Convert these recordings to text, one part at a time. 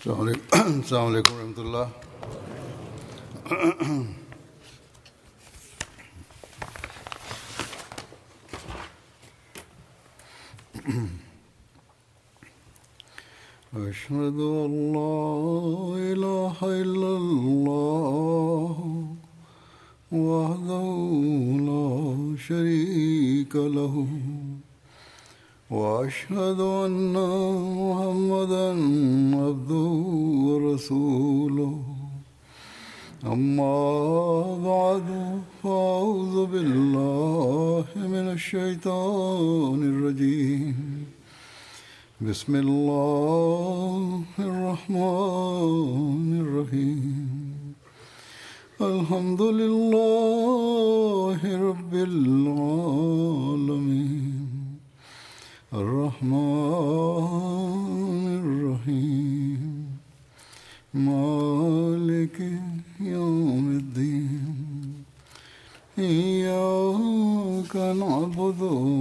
السلام عليكم ورحمة الله. أشهد أن لا إله إلا الله وحده لا شريك له وأشهد أن محمدًا عبده ورسوله أما بعد فأعوذ بالله من الشيطان الرجيم بسم الله الرحمن الرحيم الحمد لله رب العالمين الرحمن الرحيم مالك يوم الدين إياك نعبد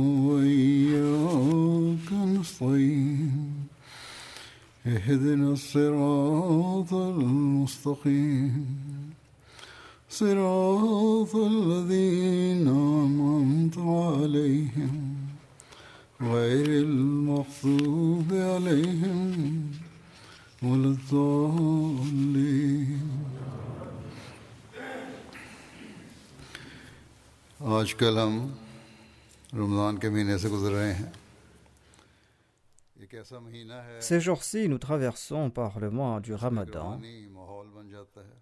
وإياك نستعين اهدنا الصراط المستقيم صراط الذين أنعمت عليهم غير المغضوب عليهم ولا الضالين. आजकल हम रमज़ान के महीने से गुजर रहे हैं. एक ऐसा महीना है Ces jours-ci, nous traversons par le mois du Ramadan. माहौल बन जाता है.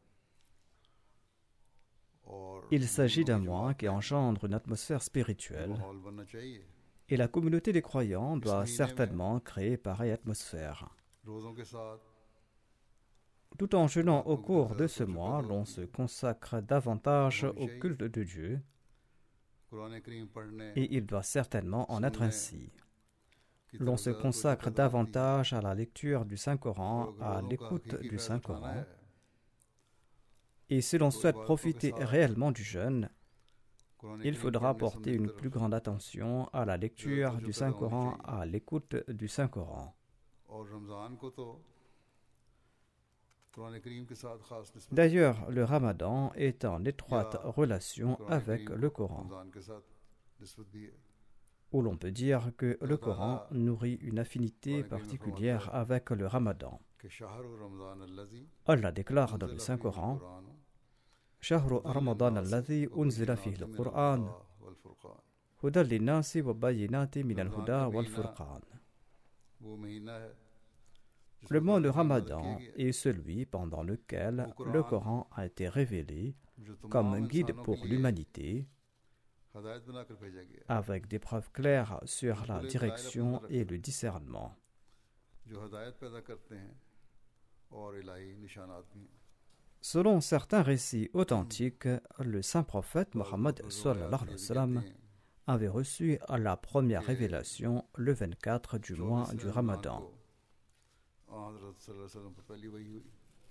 Il s'agit d'un mois qui engendre une atmosphère spirituelle. माहौल बनना चाहिए. Et la communauté des croyants doit certainement créer pareille atmosphère. रोज़ों के साथ Tout en jeûnant au cours de ce mois, l'on se consacre davantage au culte de Dieu, Quran करीम पढ़ने et il doit certainement en être ainsi. L'on se consacre davantage à la lecture du Saint-Coran, à l'écoute du Saint-Coran. Et si l'on souhaite profiter réellement du jeûne, il faudra porter une plus grande attention à la lecture du Saint-Coran, à l'écoute du Saint-Coran. और रमज़ान को तो कुरान करीम के साथ खास निस्बत D'ailleurs, le Ramadan est en étroite relation avec le Coran, Ramzan के साथ निस्बत भी है. où l'on peut dire que le Coran nourrit une affinité particulière avec le Ramadan. कि शहर रमज़ान الذي Allah déclare dans le Saint-Coran: Quran شهر رمضان الذي أنزل فيه القرآن والفرقان. هدى للناس وبينات من الهدى والفرقان. वो महीना है Le mois de Ramadan est celui pendant lequel le Coran a été révélé जो comme guide pour l'humanité, हदायत बनाकर भेजा गया, avec des preuves claires sur la direction et le discernement. जो हदायत पैदा करते हैं और इलाही निशानात भी हैं. Selon certains récits authentiques, le saint prophète Mohammed sallallahu alayhi wa sallam avait reçu la première révélation le 24 du mois du Ramadan. हज़रत सल्लल्लाहु अलैहि वसल्लम पर पहली वही हुई.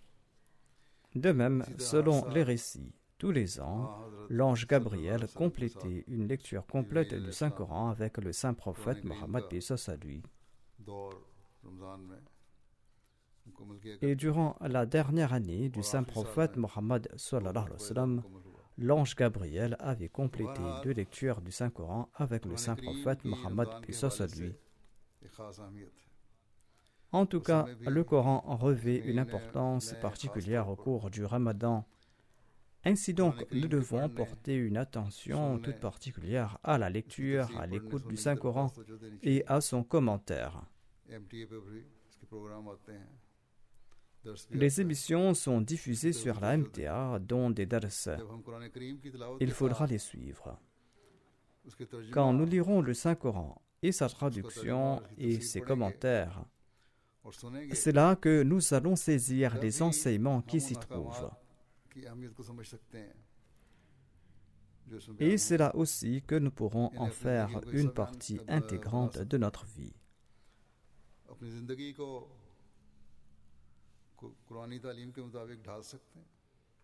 De même, selon les récits, tous les ans, l'ange Gabriel complétait une lecture complète du Saint-Coran avec le saint prophète Mohammed à lui. दौर रमज़ान में मुकम्मल किया Et durant la dernière année du saint prophète Mohammed sallallahu alayhi wa sallam, l'ange Gabriel avait complété 2 lectures du Saint-Coran avec le saint prophète Mohammed à lui. एक खास अहमियत है. En tout cas, le Coran revêt une importance particulière au cours du Ramadan. Ainsi donc, nous devons porter une attention toute particulière à la lecture, à l'écoute du Saint-Coran et à son commentaire. MTA पे भी इसके प्रोग्राम आते हैं. दर्स भी Les émissions sont diffusées sur la MTA, dont des dars. जब हम कुरान करीम की तिलावत Il के faudra साथ les suivre. उसके तर्जुमा Quand nous lirons le Saint-Coran et sa traduction et ses commentaires, और सुनेंगे c'est là que nous allons saisir les enseignements qui s'y trouvent. की अहमियत को समझ सकते हैं. जो इसमें Et c'est là aussi que nous pourrons en faire une partie intégrante de notre vie. अपनी जिंदगी को कुरानी तालीम के मुताबिक ढाल सकते हैं.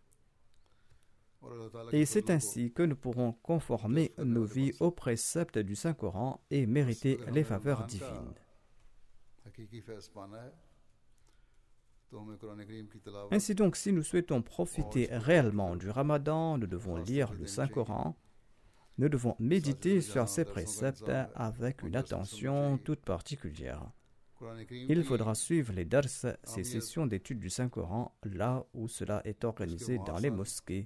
Et c'est ainsi que nous pourrons conformer nos vies aux préceptes du Saint-Coran et mériter les faveurs divines. Ainsi donc, si nous souhaitons profiter réellement du Ramadan, nous devons lire le Saint-Coran. Nous devons méditer sur ces préceptes avec une attention toute particulière. Il faudra suivre les dars, ces sessions d'études du Saint-Coran, là où cela est organisé dans les mosquées.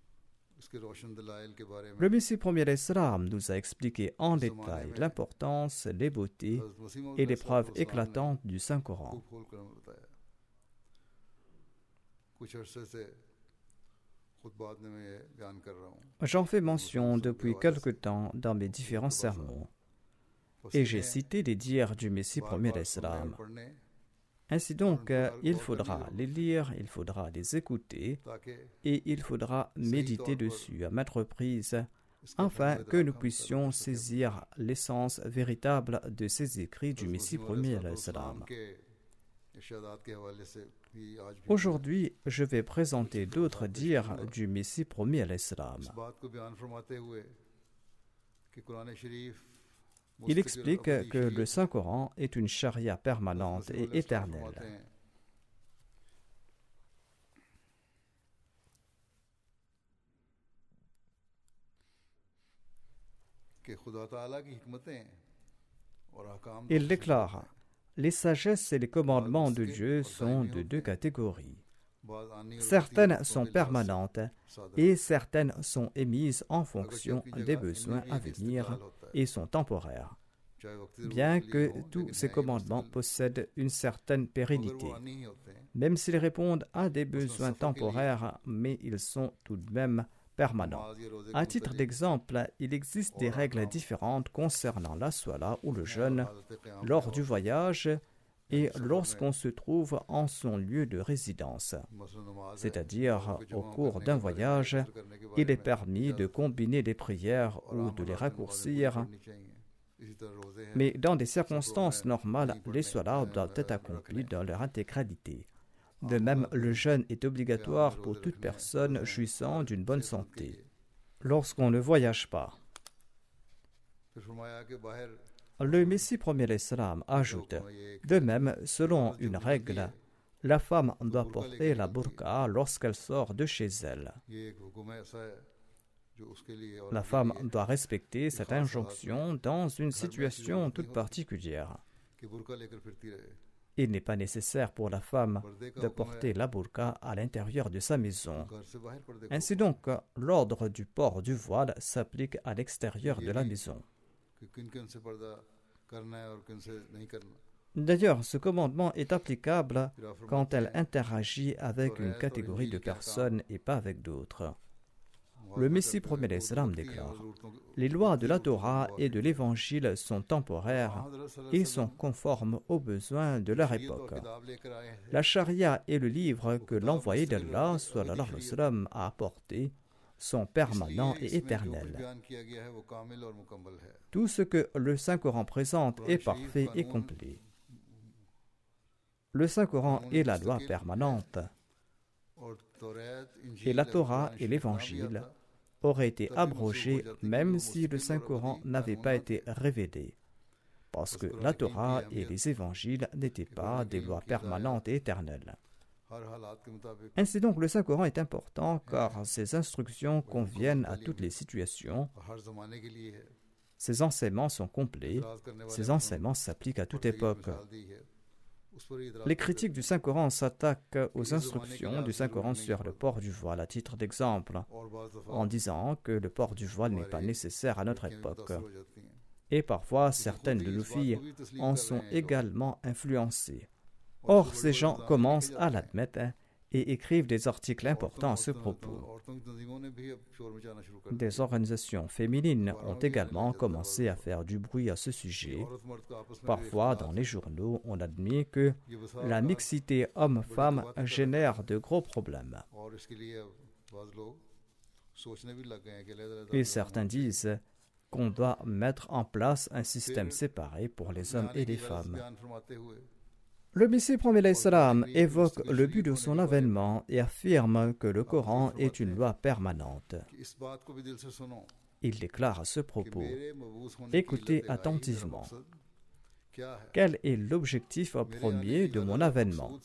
Le Messie premier d'Islam nous a expliqué en détail l'importance, les beautés et les preuves éclatantes du Saint-Coran. J'en fais mention depuis quelque temps dans mes différents sermons, et j'ai cité les dires du Messie premier d'Islam. Ainsi donc, il faudra les lire, il faudra les écouter, et il faudra méditer dessus à maintes reprises, afin que nous puissions saisir l'essence véritable de ces écrits du Messie premier d'Islam. Aujourd'hui, je vais présenter d'autres dires du Messie promis à l'Islam. Il explique que le Saint-Coran est une charia permanente et éternelle. Il déclare: les sagesses et les commandements de Dieu sont de deux catégories. Certaines sont permanentes et certaines sont émises en fonction des besoins à venir et sont temporaires, bien que tous ces commandements possèdent une certaine pérennité. Même s'ils répondent à des besoins temporaires, mais ils sont tout de même permanents. À titre d'exemple, il existe des règles différentes concernant la salat ou le jeûne lors du voyage et lorsqu'on se trouve en son lieu de résidence. C'est-à-dire, au cours d'un voyage, il est permis de combiner les prières ou de les raccourcir, mais dans des circonstances normales, les salats doivent être accomplis dans leur intégralité. De même, le jeûne est obligatoire pour toute personne jouissant d'une bonne santé, lorsqu'on ne voyage pas. Le Messie premier d'Islam ajoute: de même, selon une règle, la femme doit porter la burqa lorsqu'elle sort de chez elle. La femme doit respecter cette injonction dans une situation toute particulière. Il n'est pas nécessaire pour la femme de porter la burqa à l'intérieur de sa maison. Ainsi donc, l'ordre du port du voile s'applique à l'extérieur de la maison. D'ailleurs, ce commandement est applicable quand elle interagit avec une catégorie de personnes et pas avec d'autres. Le Messie premier d'Islam déclare: les lois de la Torah et de l'Évangile sont temporaires et sont conformes aux besoins de leur époque. La charia et le livre que l'envoyé d'Allah sallallahu alayhi wa sallam a apporté sont permanents et éternels. Tout ce que le Saint-Coran présente est parfait et complet. Le Saint-Coran est la loi permanente, et la Torah et l'Évangile auraient été abrogés même si le Saint-Coran n'avait pas été révélé, parce que la Torah et les Évangiles n'étaient pas des lois permanentes et éternelles. Ainsi donc, le Saint-Coran est important car ses instructions conviennent à toutes les situations. Ses enseignements sont complets, ses enseignements s'appliquent à toute époque. Les critiques du Saint-Coran s'attaquent aux instructions du Saint-Coran sur le port du voile à titre d'exemple, en disant que le port du voile n'est pas nécessaire à notre époque. Et parfois, certaines de nos filles en sont également influencées. Or, ces gens commencent à l'admettre et écrivent des articles importants à ce propos. Des organisations féminines ont également commencé à faire du bruit à ce sujet. Parfois, dans les journaux, on admet que la mixité homme-femme génère de gros problèmes. Et certains disent qu'on doit mettre en place un système séparé pour les hommes et les femmes. Le Messie premier d'Islam évoque le but de son avènement et affirme que le Coran est une loi permanente. Il déclare à ce propos: écoutez attentivement. quel est l'objectif premier de mon avènement?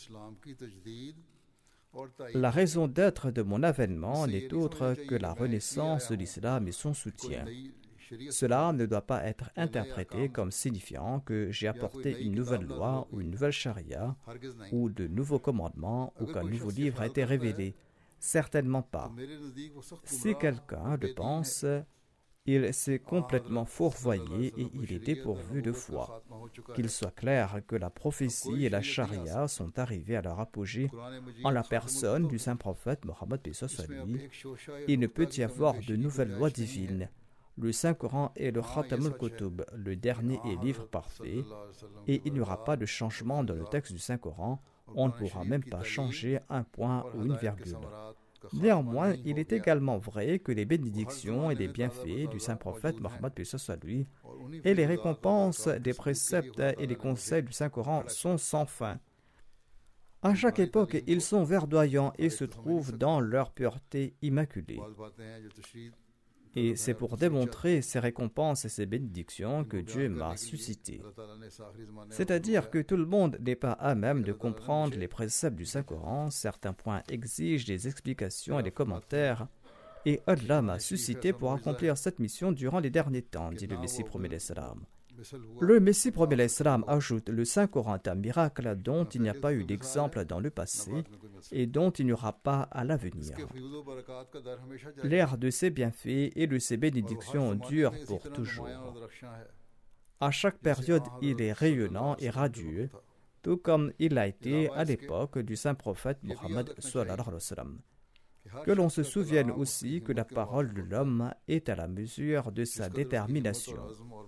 La raison d'être de mon avènement n'est autre que la renaissance de l'islam et son soutien. Cela ne doit pas être interprété comme signifiant que j'ai apporté une nouvelle loi ou une nouvelle charia ou de nouveaux commandements ou qu'un nouveau livre a été révélé. Certainement pas. Si quelqu'un le pense, il s'est complètement fourvoyé et il est dépourvu de foi. Qu'il soit clair que la prophétie et la charia sont arrivées à leur apogée en la personne du saint prophète Mohammed lui. Il ne peut y avoir de nouvelles lois divines. Le Saint-Coran est le Khatam al-Kutub, le dernier et livre parfait, et il n'y aura pas de changement dans le texte du Saint-Coran. On ne pourra même pas changer un point ou une virgule. Néanmoins, il est également vrai que les bénédictions et les bienfaits du Saint-Prophète Mohammed lui et les récompenses des préceptes et les conseils du Saint-Coran sont sans fin. À chaque époque, ils sont verdoyants et se trouvent dans leur pureté immaculée. Et c'est pour démontrer ces récompenses et ces bénédictions que Dieu m'a suscité. C'est-à-dire que tout le monde n'est pas à même de comprendre les préceptes du Saint-Coran. Certains points exigent des explications et des commentaires. Et Allah m'a suscité pour accomplir cette mission durant les derniers temps, dit le Messie promet l'Islam. Le Messie promet l'Islam ajoute: le Saint-Coran est un miracle dont il n'y a pas eu d'exemple dans le passé et dont il n'y aura pas à l'avenir. L'ère de ses bienfaits et de ses bénédictions dure pour toujours. À chaque période, il est rayonnant et radieux, tout comme il l'a été à l'époque du saint prophète Mohammed sallallahu alayhi wa sallam. Que l'on se souvienne aussi que la parole de l'homme est à la mesure de sa détermination.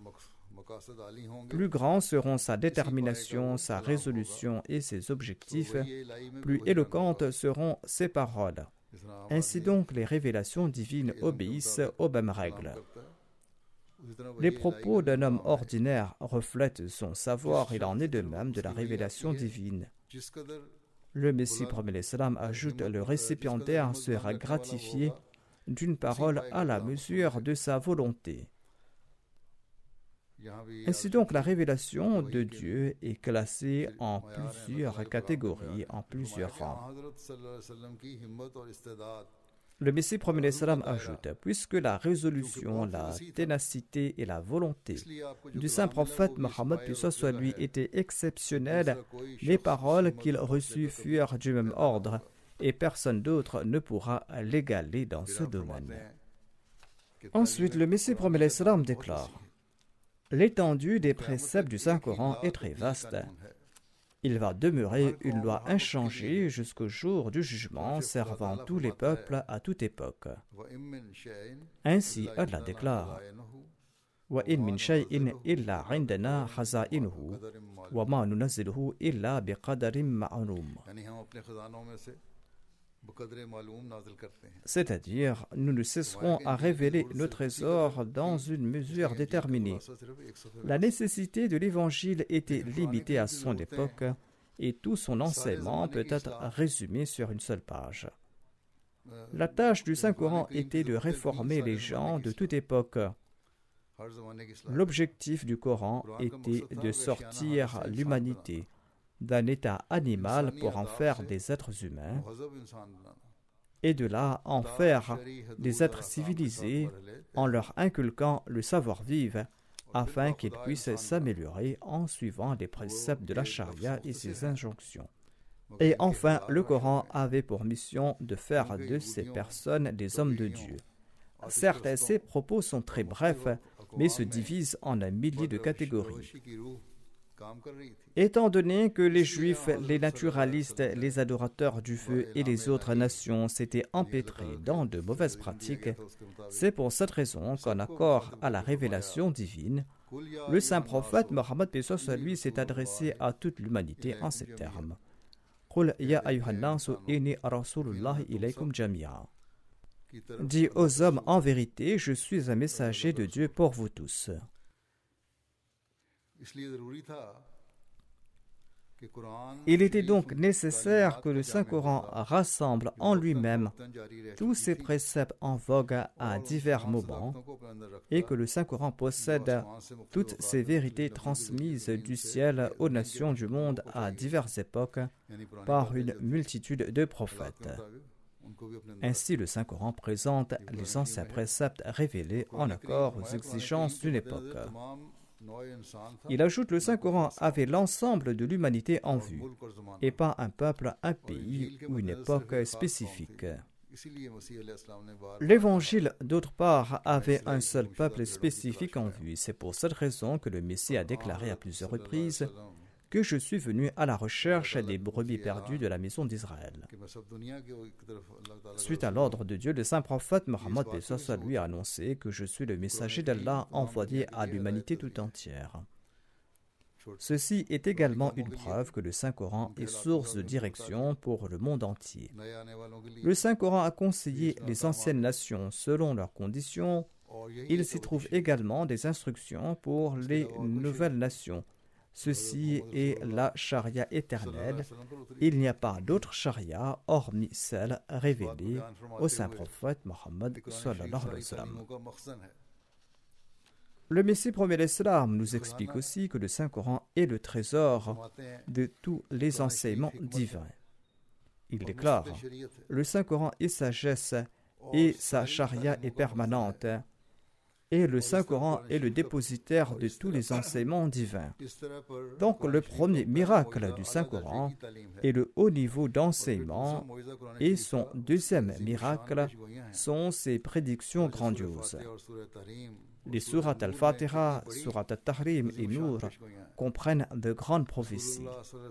Plus grands seront sa détermination, sa résolution et ses objectifs, plus éloquentes seront ses paroles. Ainsi donc, les révélations divines obéissent aux mêmes règles. Les propos d'un homme ordinaire reflètent son savoir, il en est de même de la révélation divine. Le Messie promet l'Islam ajoute: le récipiendaire sera gratifié d'une parole à la mesure de sa volonté. Ainsi donc, la révélation de Dieu est classée en plusieurs catégories, en plusieurs rangs. Le Messie promet l'Islam ajoute: puisque la résolution, la ténacité et la volonté du saint prophète Mohammed lui étaient exceptionnelles, les paroles qu'il reçut furent du même ordre et personne d'autre ne pourra l'égaler dans ce domaine. Ensuite, le Messie promet l'Islam déclare: l'étendue des préceptes du Saint-Coran est très vaste. Il va demeurer une loi inchangée jusqu'au jour du jugement, servant tous les peuples à toute époque. Ainsi, Allah déclare: wa in min shay'in illa 'indana khaza'inuhu wa ma nunazziluhu illa biqadarin ma'lum. C'est-à-dire, nous ne cesserons à révéler nos trésors dans une mesure déterminée. La nécessité de l'Évangile était limitée à son époque et tout son enseignement peut être résumé sur une seule page. La tâche du Saint-Coran était de réformer les gens de toute époque. L'objectif du Coran était de sortir l'humanité d'un état animal pour en faire des êtres humains, et de là en faire des êtres civilisés en leur inculquant le savoir-vivre afin qu'ils puissent s'améliorer en suivant les préceptes de la charia et ses injonctions. Et enfin, le Coran avait pour mission de faire de ces personnes des hommes de Dieu. Certes, ces propos sont très brefs, mais se divisent en un millier de catégories. Étant donné que les Juifs, les naturalistes, les adorateurs du feu et les autres nations s'étaient empêtrés dans de mauvaises pratiques, c'est pour cette raison qu'en accord à la révélation divine, le saint prophète Mohammed lui s'est adressé à toute l'humanité en ces termes: Qul ya ayyuhan nasu inni rasulullahi ilaykum jami'a. Dis aux hommes: en vérité, je suis un messager de Dieu pour vous tous. Il était donc nécessaire que le Saint-Coran rassemble en lui-même tous ces préceptes en vogue à divers moments et que le Saint-Coran possède toutes ces vérités transmises du ciel aux nations du monde à diverses époques par une multitude de prophètes. Ainsi, le Saint-Coran présente les anciens préceptes révélés en accord aux exigences d'une époque. Il ajoute, le Saint-Coran avait l'ensemble de l'humanité en vue, et pas un peuple, un pays ou une époque spécifique. L'Évangile, d'autre part, avait un seul peuple spécifique en vue. C'est pour cette raison que le Messie a déclaré à plusieurs reprises que je suis venu à la recherche des brebis perdues de la maison d'Israël. Suite à l'ordre de Dieu, le saint prophète Mohammed lui a annoncé que je suis le messager d'Allah envoyé à l'humanité tout entière. Ceci est également une preuve que le Saint-Coran est source de direction pour le monde entier. Le Saint-Coran a conseillé les anciennes nations selon leurs conditions. Il s'y trouve également des instructions pour les nouvelles nations. Ceci est la charia éternelle. Il n'y a pas d'autre charia hormis celle révélée au saint prophète Mohammed sallallahu alayhi wa sallam. Le Messie premier l'Islam nous explique aussi que le Saint-Coran est le trésor de tous les enseignements divins. Il déclare, le Saint-Coran est sagesse et sa charia est permanente. Et le Saint-Coran est le dépositaire de tous les enseignements divins. Donc le premier miracle du Saint-Coran est le haut niveau d'enseignement et son deuxième miracle sont ses prédictions grandioses. Les sourates al-Fatiha, sourates al-Tahrim et Nour comprennent de grandes prophéties.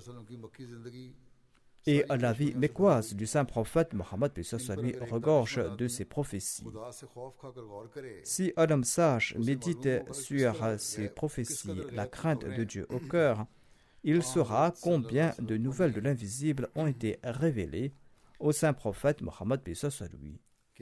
Et la vie mécoise du saint prophète Mohammed lui regorge de ces prophéties. Si un homme sage médite sur ces prophéties, la crainte de Dieu au cœur, il saura combien de nouvelles de l'invisible ont été révélées au saint prophète Mohammed lui.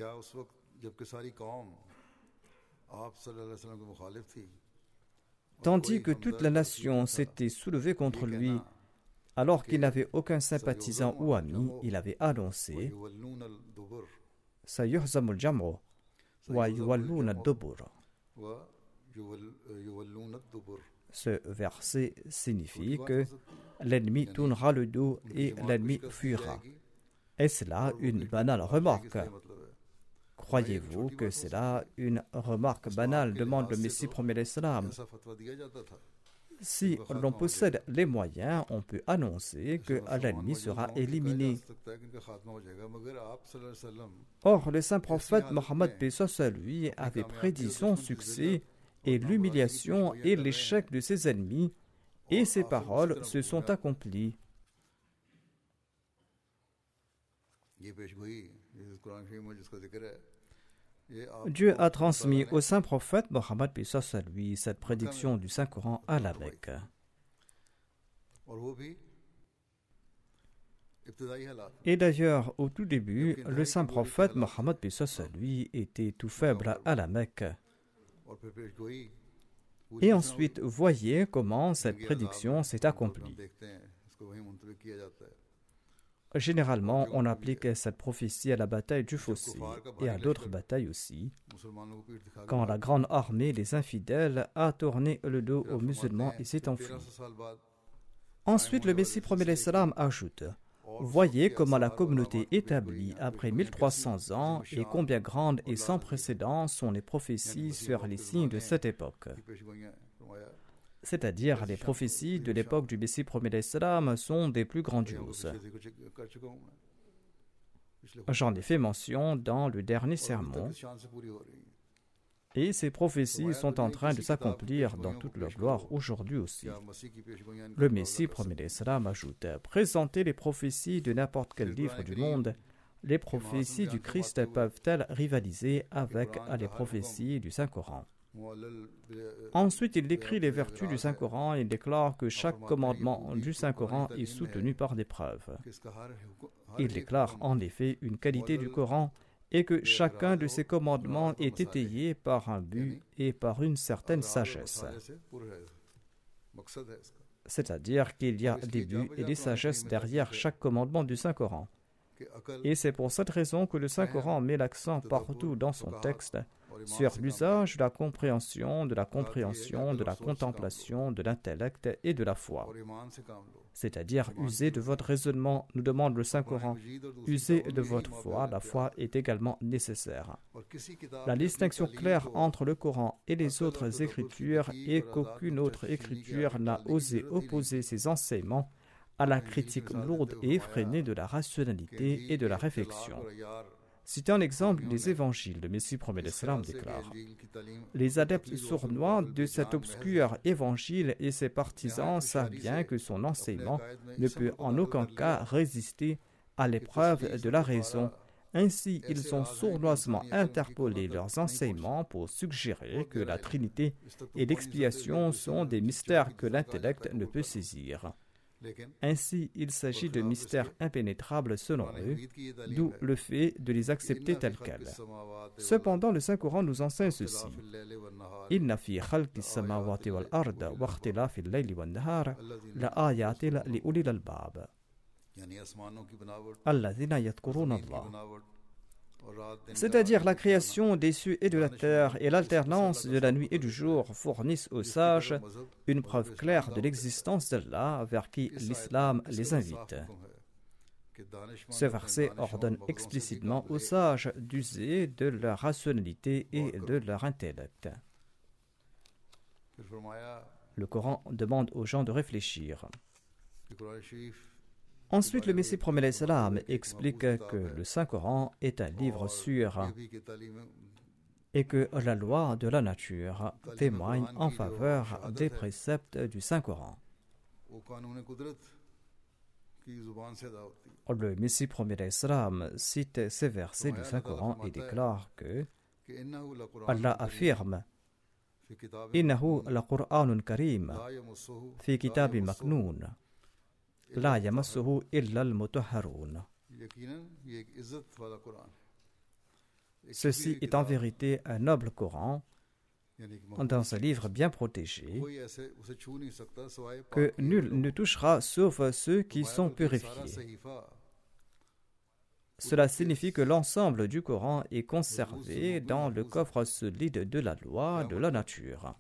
Tandis que toute la nation s'était soulevée contre lui, alors qu'il n'avait aucun sympathisant ou ami, il avait annoncé Sayuhzamul jam'u wa yuwalluna ad-dubur. Ce verset signifie que l'ennemi tournera le dos et l'ennemi fuira. Est-ce là une banale remarque? Croyez-vous que c'est là une remarque banale? Demande le Messie premier l'Islam. Si l'on possède les moyens, on peut annoncer que l'ennemi sera éliminé. Or, le saint prophète Mohammed lui avait prédit son succès et l'humiliation et l'échec de ses ennemis, et ses paroles se sont accomplies. Dieu a transmis au saint prophète Mohammed lui cette prédiction du Saint-Coran à la Mecque. Et d'ailleurs, au tout début, le saint prophète Mohammed lui était tout faible à la Mecque. Et ensuite, voyez comment cette prédiction s'est accomplie. Généralement, on applique cette prophétie à la bataille du Fossé et à d'autres batailles aussi, quand la grande armée des infidèles a tourné le dos aux musulmans et s'est enfuie. Ensuite, le Messie premier l'Islam ajoute, voyez comment la communauté établie après 1300 ans et combien grandes et sans précédent sont les prophéties sur les signes de cette époque. C'est-à-dire les prophéties de l'époque du Messie premier l'Islam sont des plus grandioses. J'en ai fait mention dans le dernier sermon, et ces prophéties sont en train de s'accomplir dans toute leur gloire aujourd'hui aussi. Le Messie premier l'Islam ajoute, présentez les prophéties de n'importe quel livre du monde, les prophéties du Christ peuvent-elles rivaliser avec les prophéties du Saint-Coran? Ensuite, il décrit les vertus du Saint-Coran et déclare que chaque commandement du Saint-Coran est soutenu par des preuves. Il déclare en effet une qualité du Coran et que chacun de ces commandements est étayé par un but et par une certaine sagesse. c'est-à-dire qu'il y a des buts et des sagesses derrière chaque commandement du Saint-Coran. Et c'est pour cette raison que le Saint-Coran met l'accent partout dans son texte sur l'usage de la compréhension, de la contemplation, de l'intellect et de la foi. C'est-à-dire, usez de votre raisonnement, nous demande le Saint-Coran. Usez de votre foi, la foi est également nécessaire. La distinction claire entre le Coran et les autres écritures est qu'aucune autre écriture n'a osé opposer ses enseignements à la critique lourde et effrénée de la rationalité et de la réflexion. Citez un exemple des évangiles. Le Messie promet l'Islam déclare: les adeptes sournois de cet obscur évangile et ses partisans savent bien que son enseignement ne peut en aucun cas résister à l'épreuve de la raison. Ainsi, ils ont sournoisement interpolé leurs enseignements pour suggérer que la Trinité et l'expiation sont des mystères que l'intellect ne peut saisir. Ainsi, il s'agit de mystères impénétrables selon eux, d'où le fait de les accepter tels quels. Cependant, le Saint-Coran nous enseigne ceci: Inna fi khalqi samawati wal ard wa ikhtilafi al-layli wan nahar la ayatin li ulil albab alladhina yadhkuruna Allah. C'est-à-dire la création des cieux et de la terre et l'alternance de la nuit et du jour fournissent aux sages une preuve claire de l'existence d'Allah vers qui l'islam les invite. Ce verset ordonne explicitement aux sages d'user de leur rationalité et de leur intellect. Le Coran demande aux gens de réfléchir. Ensuite, le Messie promet l'Islam explique que le Saint-Coran est un livre sûr et que la loi de la nature témoigne en faveur des préceptes du Saint-Coran. Le Messie promet l'Islam cite ces versets du Saint-Coran et déclare que Allah affirme: Innahu la-Qur'anun karim fi kitabin maknoun la yamassuhu illa al-mutahharun. Ceci est en vérité un noble Coran dans un livre bien protégé que nul ne touchera sauf ceux qui sont purifiés. Cela signifie que l'ensemble du Coran est conservé dans le coffre solide de la loi de la nature.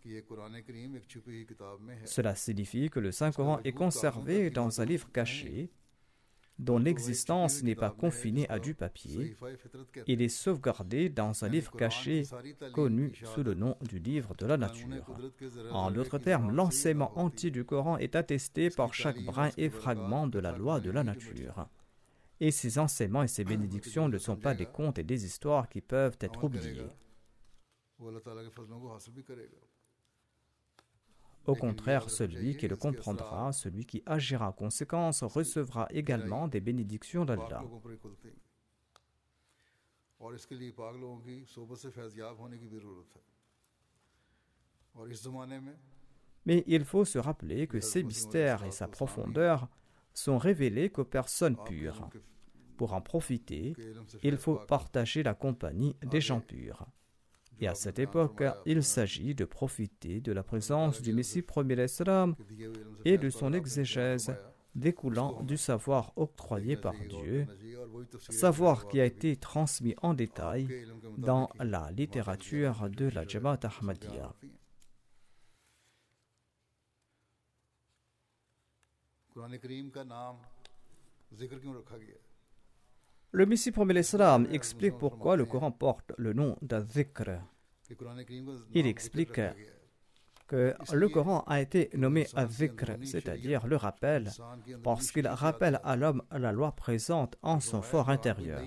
Cela signifie que le Saint-Coran est conservé dans un livre caché, dont l'existence n'est pas confinée à du papier. Il est sauvegardé dans un livre caché connu sous le nom du livre de la nature. En d'autres termes, l'enseignement entier du Coran est attesté par chaque brin et fragment de la loi de la nature. Et ces enseignements et ces bénédictions ne sont pas des contes et des histoires qui peuvent être oubliés. Au contraire, celui qui le comprendra, celui qui agira en conséquence, recevra également des bénédictions d'Allah. Mais il faut se rappeler que ces mystères et sa profondeur sont révélés qu'aux personnes pures. Pour en profiter, il faut partager la compagnie des gens purs. Et à cette époque, il s'agit de profiter de la présence du Messie premier l'Islam et de son exégèse découlant du savoir octroyé par Dieu, savoir qui a été transmis en détail dans la littérature de la Jamaat Ahmadiyya. Le Messie promet l'Islam explique pourquoi le Coran porte le nom d'Adh-Dhikr. Il explique que le Coran a été nommé Adh-Dhikr, c'est-à-dire le rappel, parce qu'il rappelle à l'homme la loi présente en son fort intérieur.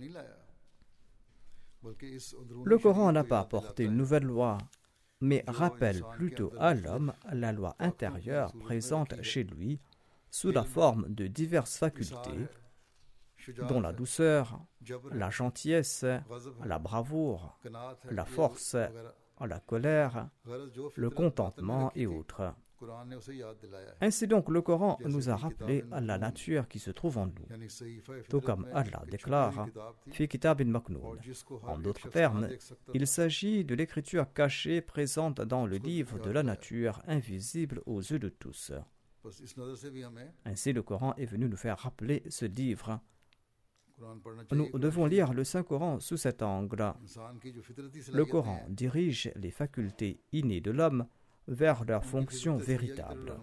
Le Coran n'a pas apporté une nouvelle loi, mais rappelle plutôt à l'homme la loi intérieure présente chez lui sous la forme de diverses facultés, dont la douceur, la gentillesse, la bravoure, la force, la colère, le contentement et autres. Ainsi donc, le Coran nous a rappelé la nature qui se trouve en nous, tout comme Allah déclare « Fi kitabin maknoun ». En d'autres termes, il s'agit de l'écriture cachée présente dans le livre de la nature, invisible aux yeux de tous. Ainsi, le Coran est venu nous faire rappeler ce livre. Nous devons lire le Saint-Coran sous cet angle. Le Coran dirige les facultés innées de l'homme vers leur fonction véritable.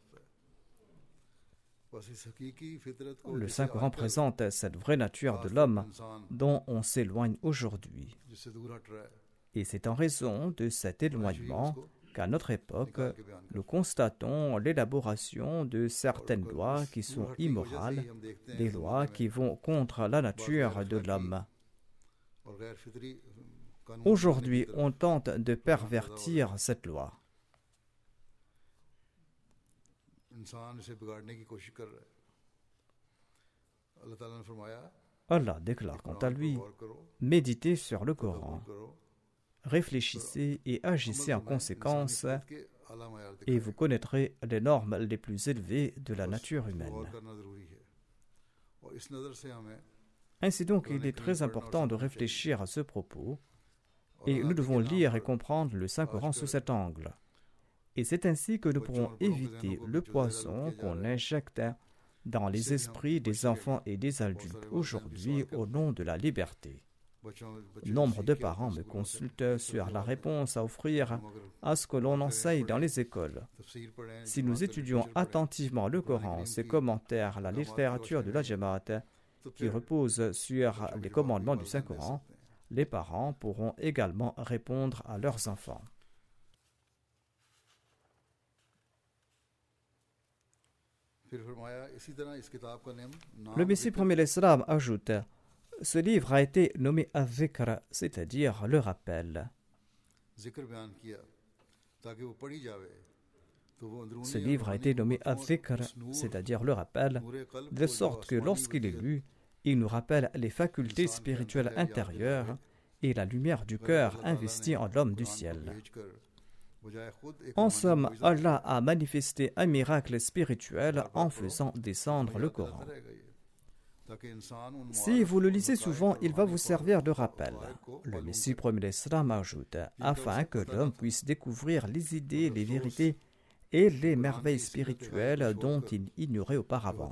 Le Saint-Coran présente cette vraie nature de l'homme dont on s'éloigne aujourd'hui. Et c'est en raison de cet éloignement qu'à notre époque, nous constatons l'élaboration de certaines lois qui sont immorales, des lois qui vont contre la nature de l'homme. Aujourd'hui, on tente de pervertir cette loi. Allah déclare quant à lui, méditez sur le Coran, réfléchissez et agissez en conséquence, et vous connaîtrez les normes les plus élevées de la nature humaine. Ainsi donc, il est très important de réfléchir à ce propos, et nous devons lire et comprendre le Saint-Coran sous cet angle. Et c'est ainsi que nous pourrons éviter le poison qu'on injecte dans les esprits des enfants et des adultes aujourd'hui au nom de la liberté. Nombre de parents me consultent sur la réponse à offrir à ce que l'on enseigne dans les écoles. Si nous étudions attentivement le Coran, ses commentaires, la littérature de la Jamaat, qui repose sur les commandements du Saint-Coran, les parents pourront également répondre à leurs enfants. Le Messie premier l'Islam ajoute: ce livre a été nommé Al-Zikr, c'est-à-dire le rappel. Ce livre a été nommé Al-Zikr, c'est-à-dire le rappel, de sorte que lorsqu'il est lu, il nous rappelle les facultés spirituelles intérieures et la lumière du cœur investie en l'homme du ciel. En somme, Allah a manifesté un miracle spirituel en faisant descendre le Coran. Si vous le lisez souvent, il va vous servir de rappel. Le Messie premier l'Islam ajoute, afin que l'homme puisse découvrir les idées, les vérités et les merveilles spirituelles dont il ignorait auparavant.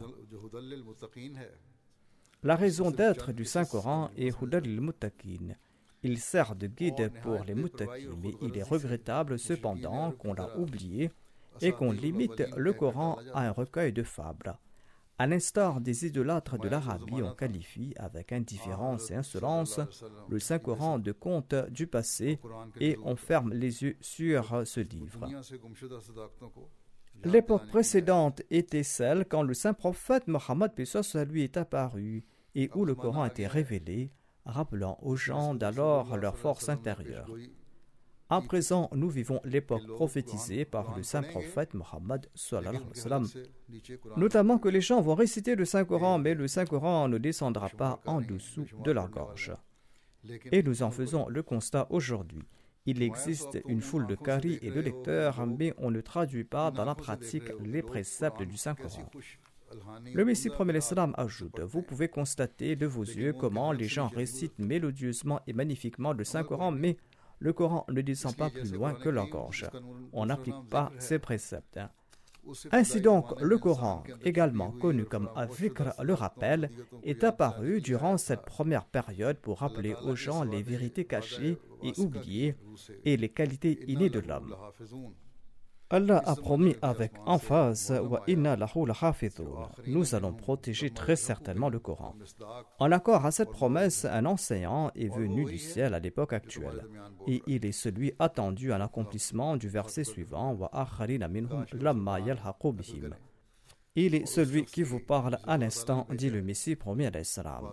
La raison d'être du Saint-Coran est Hudal al-Muttaqin. Il sert de guide pour les muttaqis, mais il est regrettable cependant qu'on l'a oublié et qu'on limite le Coran à un recueil de fables. À l'instar des idolâtres de l'Arabie, on qualifie avec indifférence et insolence le Saint-Coran de conte du passé et on ferme les yeux sur ce livre. L'époque précédente était celle quand le saint prophète Mohammed paix soit lui est apparu et où le Coran a été révélé, rappelant aux gens d'alors leur force intérieure. À présent, nous vivons l'époque prophétisée par le saint prophète Mohammed sallallahu alayhi wa sallam. Notamment que les gens vont réciter le Saint-Coran, mais le Saint-Coran ne descendra pas en dessous de leur gorge. Et nous en faisons le constat aujourd'hui. Il existe une foule de qaris et de lecteurs, mais on ne traduit pas dans la pratique les préceptes du Saint-Coran. Le Messie premier l'Islam ajoute: vous pouvez constater de vos yeux comment les gens récitent mélodieusement et magnifiquement le Saint-Coran, mais le Coran ne descend pas plus loin que leur gorge. On n'applique pas ces préceptes. Ainsi donc, le Coran, également connu comme Al-Zikr, le rappel, est apparu durant cette première période pour rappeler aux gens les vérités cachées et oubliées et les qualités innées de l'homme. Allah a promis avec emphase wa inna lahu lahafidhun. Nous allons protéger très certainement le Coran. En accord à cette promesse, un enseignant est venu du ciel à l'époque actuelle, et il est celui attendu à l'accomplissement du verset suivant wa akharina minhum lamma yalhaqu bihim. Il est celui qui vous parle à l'instant, dit le Messie premier alayhi salam.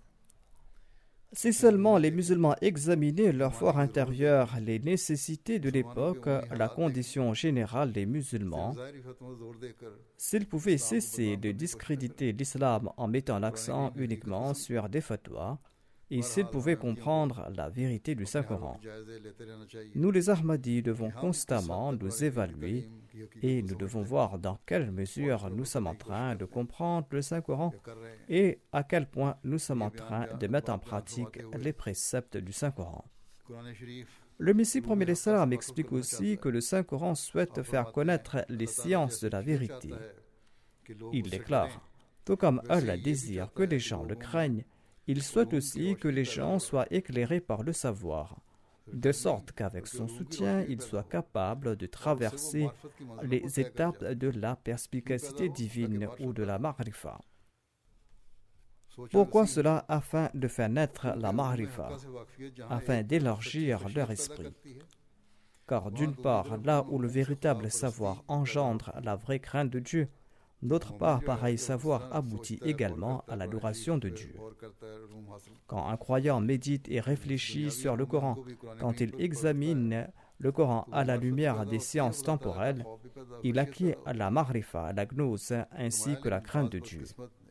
Si seulement les musulmans examinaient leur fort intérieur, les nécessités de l'époque, la condition générale des musulmans, s'ils pouvaient cesser de discréditer l'islam en mettant l'accent uniquement sur des fatwas, et s'ils pouvaient comprendre la vérité du Saint-Coran. Nous les Ahmadis devons constamment nous évaluer et nous devons voir dans quelle mesure nous sommes en train de comprendre le Saint-Coran et à quel point nous sommes en train de mettre en pratique les préceptes du Saint-Coran. Le Messie promet l'Islam explique aussi que le Saint-Coran souhaite faire connaître les sciences de la vérité. Il déclare, tout comme Allah désire que les gens le craignent, il souhaite aussi que les gens soient éclairés par le savoir, de sorte qu'avec son soutien, ils soient capables de traverser les étapes de la perspicacité divine ou de la ma'rifa. Pourquoi cela? Afin de faire naître la ma'rifa, afin d'élargir leur esprit. Car d'une part, là où le véritable savoir engendre la vraie crainte de Dieu, d'autre part, pareil savoir aboutit également à l'adoration de Dieu. Quand un croyant médite et réfléchit sur le Coran, quand il examine le Coran à la lumière des sciences temporelles, il acquiert la ma'rifa, la gnose, ainsi que la crainte de Dieu.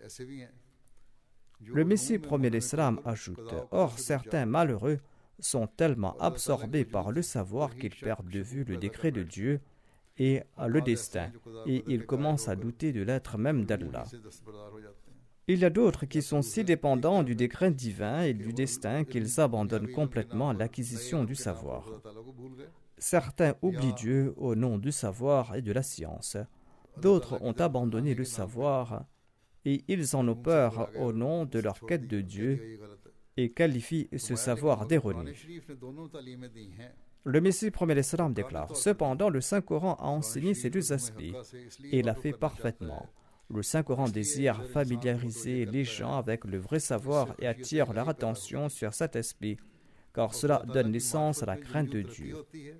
Le Messie promet l'Islam ajoute, or certains malheureux sont tellement absorbés par le savoir qu'ils perdent de vue le décret de Dieu et le destin, et ils commencent à douter de l'être même d'Allah. Il y a d'autres qui sont si dépendants du décret divin et du destin qu'ils abandonnent complètement l'acquisition du savoir. Certains oublient Dieu au nom du savoir et de la science. D'autres ont abandonné le savoir et ils en ont peur au nom de leur quête de Dieu et qualifient ce savoir d'erroné. Le Messie promet l'Islam déclare, cependant le Saint-Coran a enseigné ces deux aspects et l'a fait parfaitement. Le Saint-Coran désire familiariser les gens avec le vrai savoir et attire leur attention sur cet aspect, car cela donne naissance à la crainte de Dieu.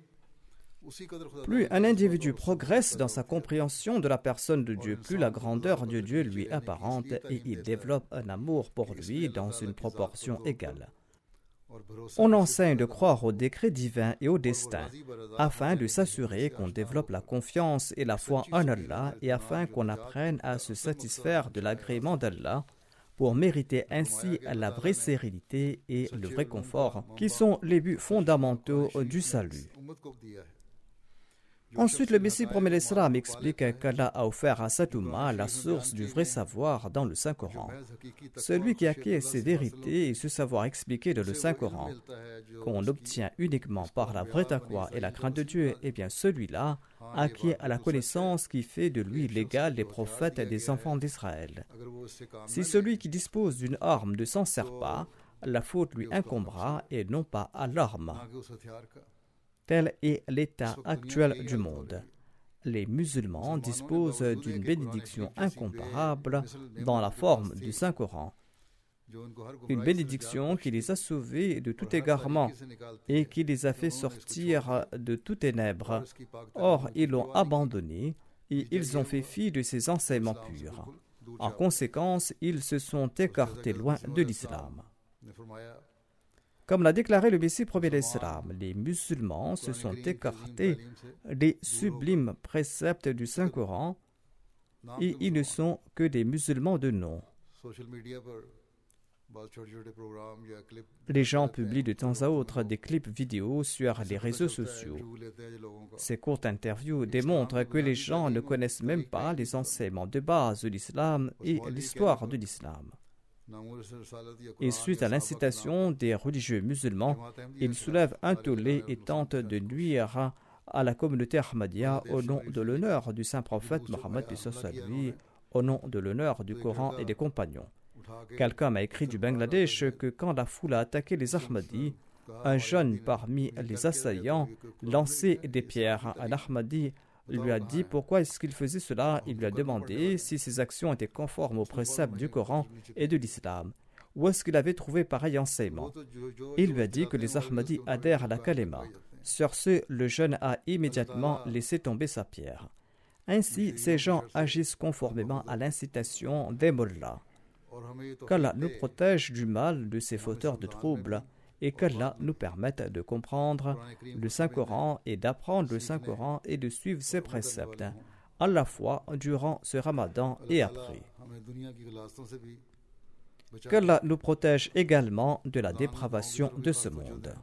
Plus un individu progresse dans sa compréhension de la personne de Dieu, plus la grandeur de Dieu lui est apparente et il développe un amour pour lui dans une proportion égale. On enseigne de croire au décret divin et au destin, afin de s'assurer qu'on développe la confiance et la foi en Allah et afin qu'on apprenne à se satisfaire de l'agrément d'Allah pour mériter ainsi la vraie sérénité et le vrai confort, qui sont les buts fondamentaux du salut. Ensuite, le Messie promet l'Islam explique qu'Allah a offert à cette Ummah la source du vrai savoir dans le Saint-Coran. Celui qui acquiert ces vérités et ce savoir expliqué dans le Saint-Coran, qu'on obtient uniquement par la vraie taqwa et la crainte de Dieu, eh bien celui-là acquiert la connaissance qui fait de lui l'égal des prophètes et des enfants d'Israël. Si celui qui dispose d'une arme ne s'en sert pas, la faute lui incombera et non pas à l'arme. Tel est l'état actuel du monde. Les musulmans disposent d'une bénédiction incomparable dans la forme du Saint-Coran. Une bénédiction qui les a sauvés de tout égarement et qui les a fait sortir de toutes ténèbres. Or, ils l'ont abandonné et ils ont fait fi de ses enseignements purs. En conséquence, ils se sont écartés loin de l'islam. Comme l'a déclaré le Messie promet l'Islam, les musulmans se sont écartés des sublimes préceptes du Saint-Coran et ils ne sont que des musulmans de nom. Les gens publient de temps à autre des clips vidéo sur les réseaux sociaux. Ces courtes interviews démontrent que les gens ne connaissent même pas les enseignements de base de l'islam et l'histoire de l'islam. Et suite à l'incitation des religieux musulmans, ils soulèvent un tollé et tentent de nuire à la communauté Ahmadiyya au nom de l'honneur du saint prophète Mohammed lui, au nom de l'honneur du Coran et des compagnons. Quelqu'un m'a écrit du Bangladesh que quand la foule a attaqué les Ahmadis, un jeune parmi les assaillants lançait des pierres. Un Ahmadi lui a dit pourquoi est-ce qu'il faisait cela. Il lui a demandé si ses actions étaient conformes aux préceptes du Coran et de l'islam. Où est-ce qu'il avait trouvé pareil enseignement? Il lui a dit que les Ahmadis adhèrent à la kalima. Sur ce, le jeune a immédiatement laissé tomber sa pierre. Ainsi, ces gens agissent conformément à l'incitation des mollahs. Qu'Allah nous protège du mal de ces fauteurs de troubles et qu'Allah nous permette de comprendre le Saint-Coran et d'apprendre le Saint-Coran et de suivre ses préceptes, à la fois durant ce Ramadan et après. Qu'Allah nous protège également de la dépravation de ce monde.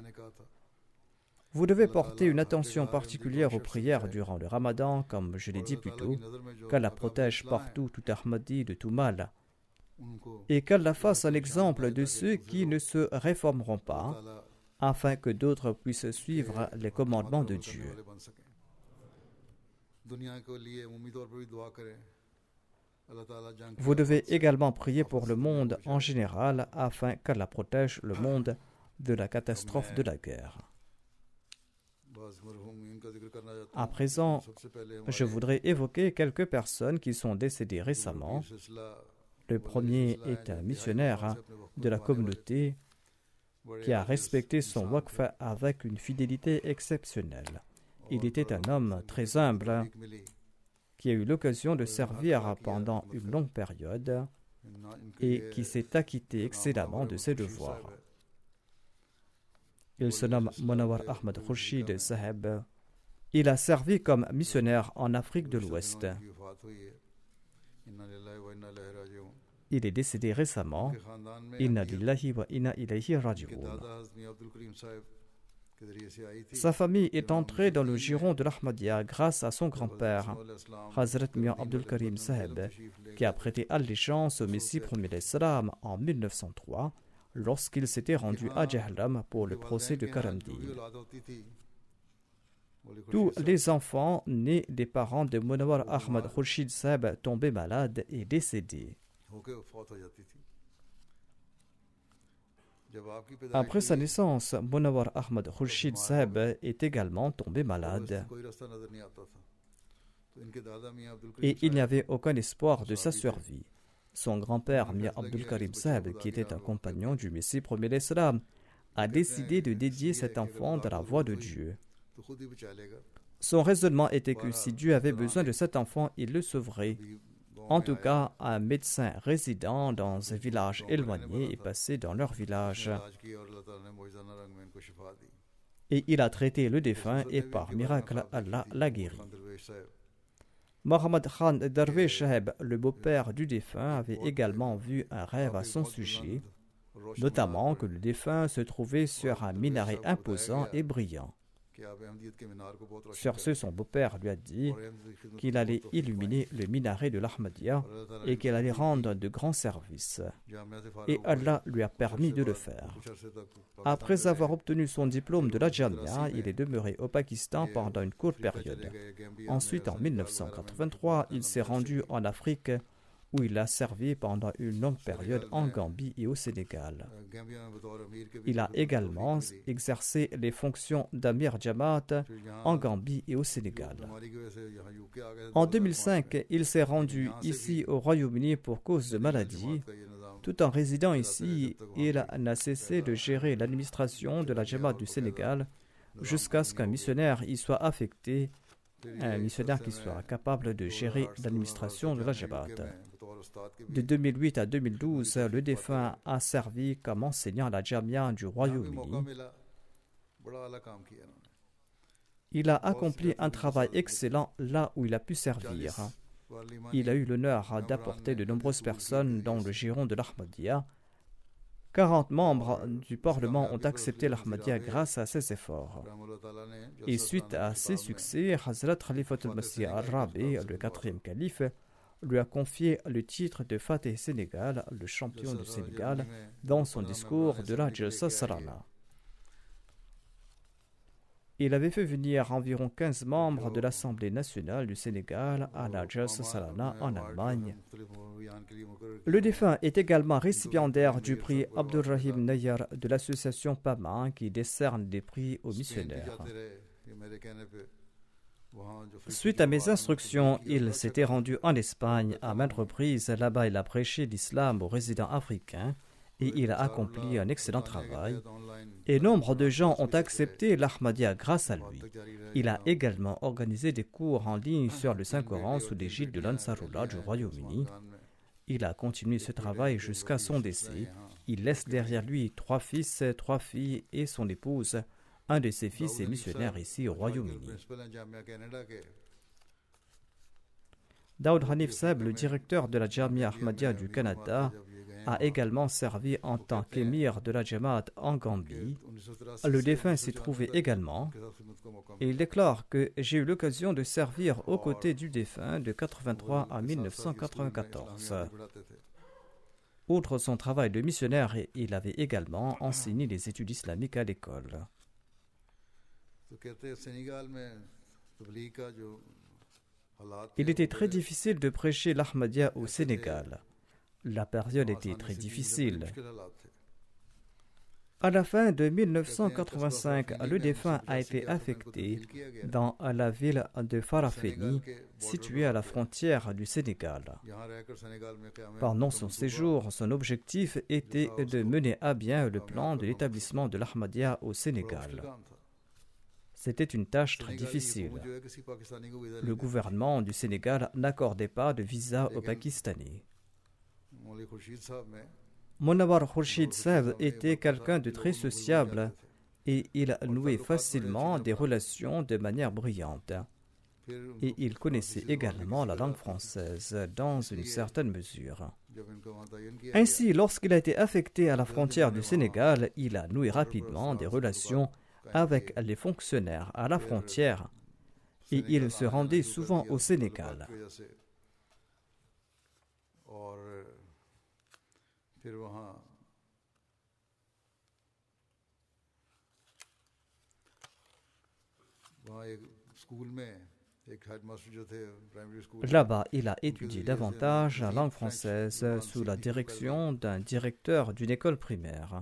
Vous devez porter une attention particulière aux prières durant le Ramadan, comme je l'ai dit plus tôt, qu'Allah protège partout tout Ahmadi de tout mal, et qu'Allah fasse un exemple de ceux qui ne se réformeront pas afin que d'autres puissent suivre les commandements de Dieu. Vous devez également prier pour le monde en général afin qu'Allah protège le monde de la catastrophe de la guerre. À présent, je voudrais évoquer quelques personnes qui sont décédées récemment. Le premier est un missionnaire de la communauté qui a respecté son waqf avec une fidélité exceptionnelle. Il était un homme très humble qui a eu l'occasion de servir pendant une longue période et qui s'est acquitté excellemment de ses devoirs. Il se nomme Munawar Ahmad Khurshid Saheb. Il a servi comme missionnaire en Afrique de l'Ouest. Il est décédé récemment. Inna lillahi wa inna ilayhi raji'un. Sa famille est entrée dans le giron de l'Ahmadiyya grâce à son grand-père, Hazrat Mian Abdul Karim Saheb, qui a prêté allégeance au Messie premier l'Islam en 1903 lorsqu'il s'était rendu à Jahlam pour le procès de Karamdil. Tous les enfants nés des parents de Munawar Ahmad Khurshid Saheb tombés malades et décédés. Après sa naissance, Munawar Ahmad Khurshid Saheb est également tombé malade. Et il n'y avait aucun espoir de sa survie. Son grand-père, Mian Abdul Karim Saheb, qui était un compagnon du Messie premier l'Islam, a décidé de dédier cet enfant dans la voie de Dieu. Son raisonnement était que si Dieu avait besoin de cet enfant, il le sauverait. En tout cas, un médecin résident dans un village éloigné est passé dans leur village. Et il a traité le défunt et par miracle, Allah l'a guéri. Mohammad Khan Darwish Saheb, le beau-père du défunt, avait également vu un rêve à son sujet, notamment que le défunt se trouvait sur un minaret imposant et brillant. Sur ce, son beau-père lui a dit qu'il allait illuminer le minaret de l'Ahmadiyya et qu'il allait rendre de grands services. Et Allah lui a permis de le faire. Après avoir obtenu son diplôme de la Jamia, il est demeuré au Pakistan pendant une courte période. Ensuite, en 1983, il s'est rendu en Afrique où il a servi pendant une longue période en Gambie et au Sénégal. Il a également exercé les fonctions d'Amir Jamaat en Gambie et au Sénégal. En 2005, il s'est rendu ici au Royaume-Uni pour cause de maladie. Tout en résidant ici, il n'a cessé de gérer l'administration de la Jamaat du Sénégal jusqu'à ce qu'un missionnaire y soit affecté, un missionnaire qui soit capable de gérer l'administration de la Jamaat. De 2008 à 2012, le défunt a servi comme enseignant à la Jamia du Royaume-Uni. Il a accompli un travail excellent là où il a pu servir. Il a eu l'honneur d'apporter de nombreuses personnes dans le giron de l'Ahmadiyya. 40 membres du Parlement ont accepté l'Ahmadiyya grâce à ses efforts. Et suite à ses succès, Hazrat Khalifatul Masih al-Rabi, le quatrième calife, lui a confié le titre de Fateh Sénégal, le champion du Sénégal, dans son discours de la Jalsa Salana. Il avait fait venir environ 15 membres de l'Assemblée nationale du Sénégal à la Jalsa Salana en Allemagne. Le défunt est également récipiendaire du prix Abdurrahim Nayar de l'association PAMA qui décerne des prix aux missionnaires. Suite à mes instructions, il s'était rendu en Espagne à maintes reprises. Là-bas, il a prêché l'islam aux résidents africains et il a accompli un excellent travail. Et nombre de gens ont accepté l'Ahmadiyya grâce à lui. Il a également organisé des cours en ligne sur le Saint-Coran sous l'égide de l'Ansarullah du Royaume-Uni. Il a continué ce travail jusqu'à son décès. Il laisse derrière lui 3 fils, 3 filles et son épouse. Un de ses fils est missionnaire ici au Royaume-Uni. Daoud Hanif Saheb, le directeur de la Jamia Ahmadiyya du Canada, a également servi en tant qu'émir de la Jamaat en Gambie. Le défunt s'y trouvait également. Et il déclare que j'ai eu l'occasion de servir aux côtés du défunt de 1983 à 1994. Outre son travail de missionnaire, il avait également enseigné les études islamiques à l'école. Il était très difficile de prêcher l'Ahmadiyya au Sénégal. La période était très difficile. À la fin de 1985, le défunt a été affecté dans la ville de Farafeni, située à la frontière du Sénégal. Pendant son séjour, son objectif était de mener à bien le plan de l'établissement de l'Ahmadiyya au Sénégal. C'était une tâche très difficile. Le gouvernement du Sénégal n'accordait pas de visa aux Pakistanais. Monawar Khurshid Sahib était quelqu'un de très sociable et il nouait facilement des relations de manière brillante. Et il connaissait également la langue française dans une certaine mesure. Ainsi, lorsqu'il a été affecté à la frontière du Sénégal, il a noué rapidement des relations avec les fonctionnaires à la frontière et il se rendait souvent au Sénégal. Là-bas, il a étudié davantage la langue française sous la direction d'un directeur d'une école primaire.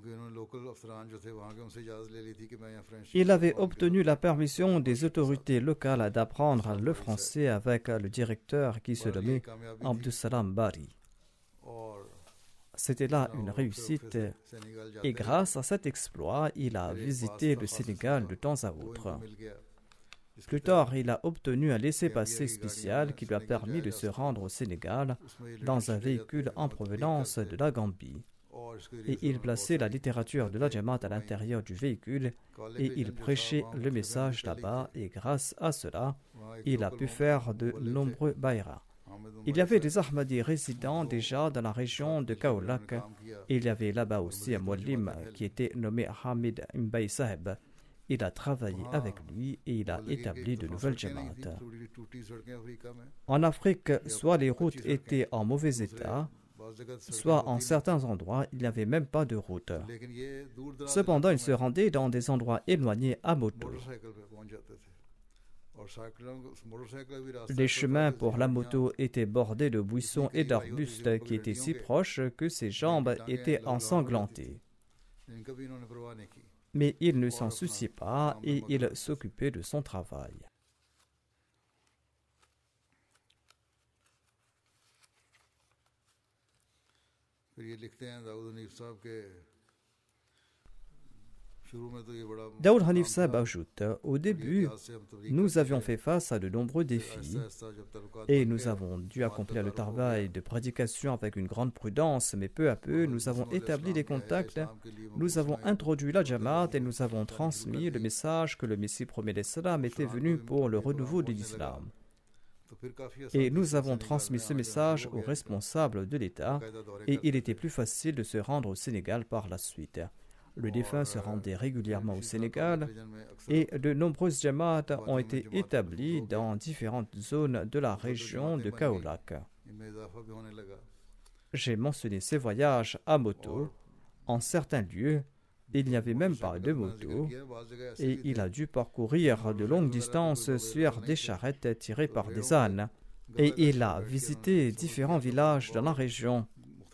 Il avait obtenu la permission des autorités locales d'apprendre le français avec le directeur qui se nommait Abdussalam Bari. C'était là une réussite et grâce à cet exploit, il a visité le Sénégal de temps à autre. Plus tard, il a obtenu un laissez-passer spécial qui lui a permis de se rendre au Sénégal dans un véhicule en provenance de la Gambie. Et il plaçait la littérature de la Jamaat à l'intérieur du véhicule et il prêchait le message là-bas et grâce à cela, il a pu faire de nombreux bayras. Il y avait des Ahmadis résidant déjà dans la région de Kaolack et il y avait là-bas aussi un Mouallim qui était nommé Hamid Mbaye Saheb. Il a travaillé avec lui et il a établi de nouvelles Jamaat. En Afrique, soit les routes étaient en mauvais état, soit en certains endroits, il n'y avait même pas de route. Cependant, il se rendait dans des endroits éloignés à moto. Les chemins pour la moto étaient bordés de buissons et d'arbustes qui étaient si proches que ses jambes étaient ensanglantées. Mais il ne s'en souciait pas et il s'occupait de son travail. Daoud Hanif Sahib ajoute, au début, nous avions fait face à de nombreux défis et nous avons dû accomplir le travail de prédication avec une grande prudence, mais peu à peu, nous avons établi des contacts, nous avons introduit la Jamaat et nous avons transmis le message que le Messie promet l'Islam était venu pour le renouveau de l'Islam. Et nous avons transmis ce message aux responsables de l'État et il était plus facile de se rendre au Sénégal par la suite. Le défunt se rendait régulièrement au Sénégal et de nombreuses Jamaat ont été établies dans différentes zones de la région de Kaolack. J'ai mentionné ces voyages à moto. En certains lieux, il n'y avait même pas de moto et il a dû parcourir de longues distances sur des charrettes tirées par des ânes. Et il a visité différents villages dans la région.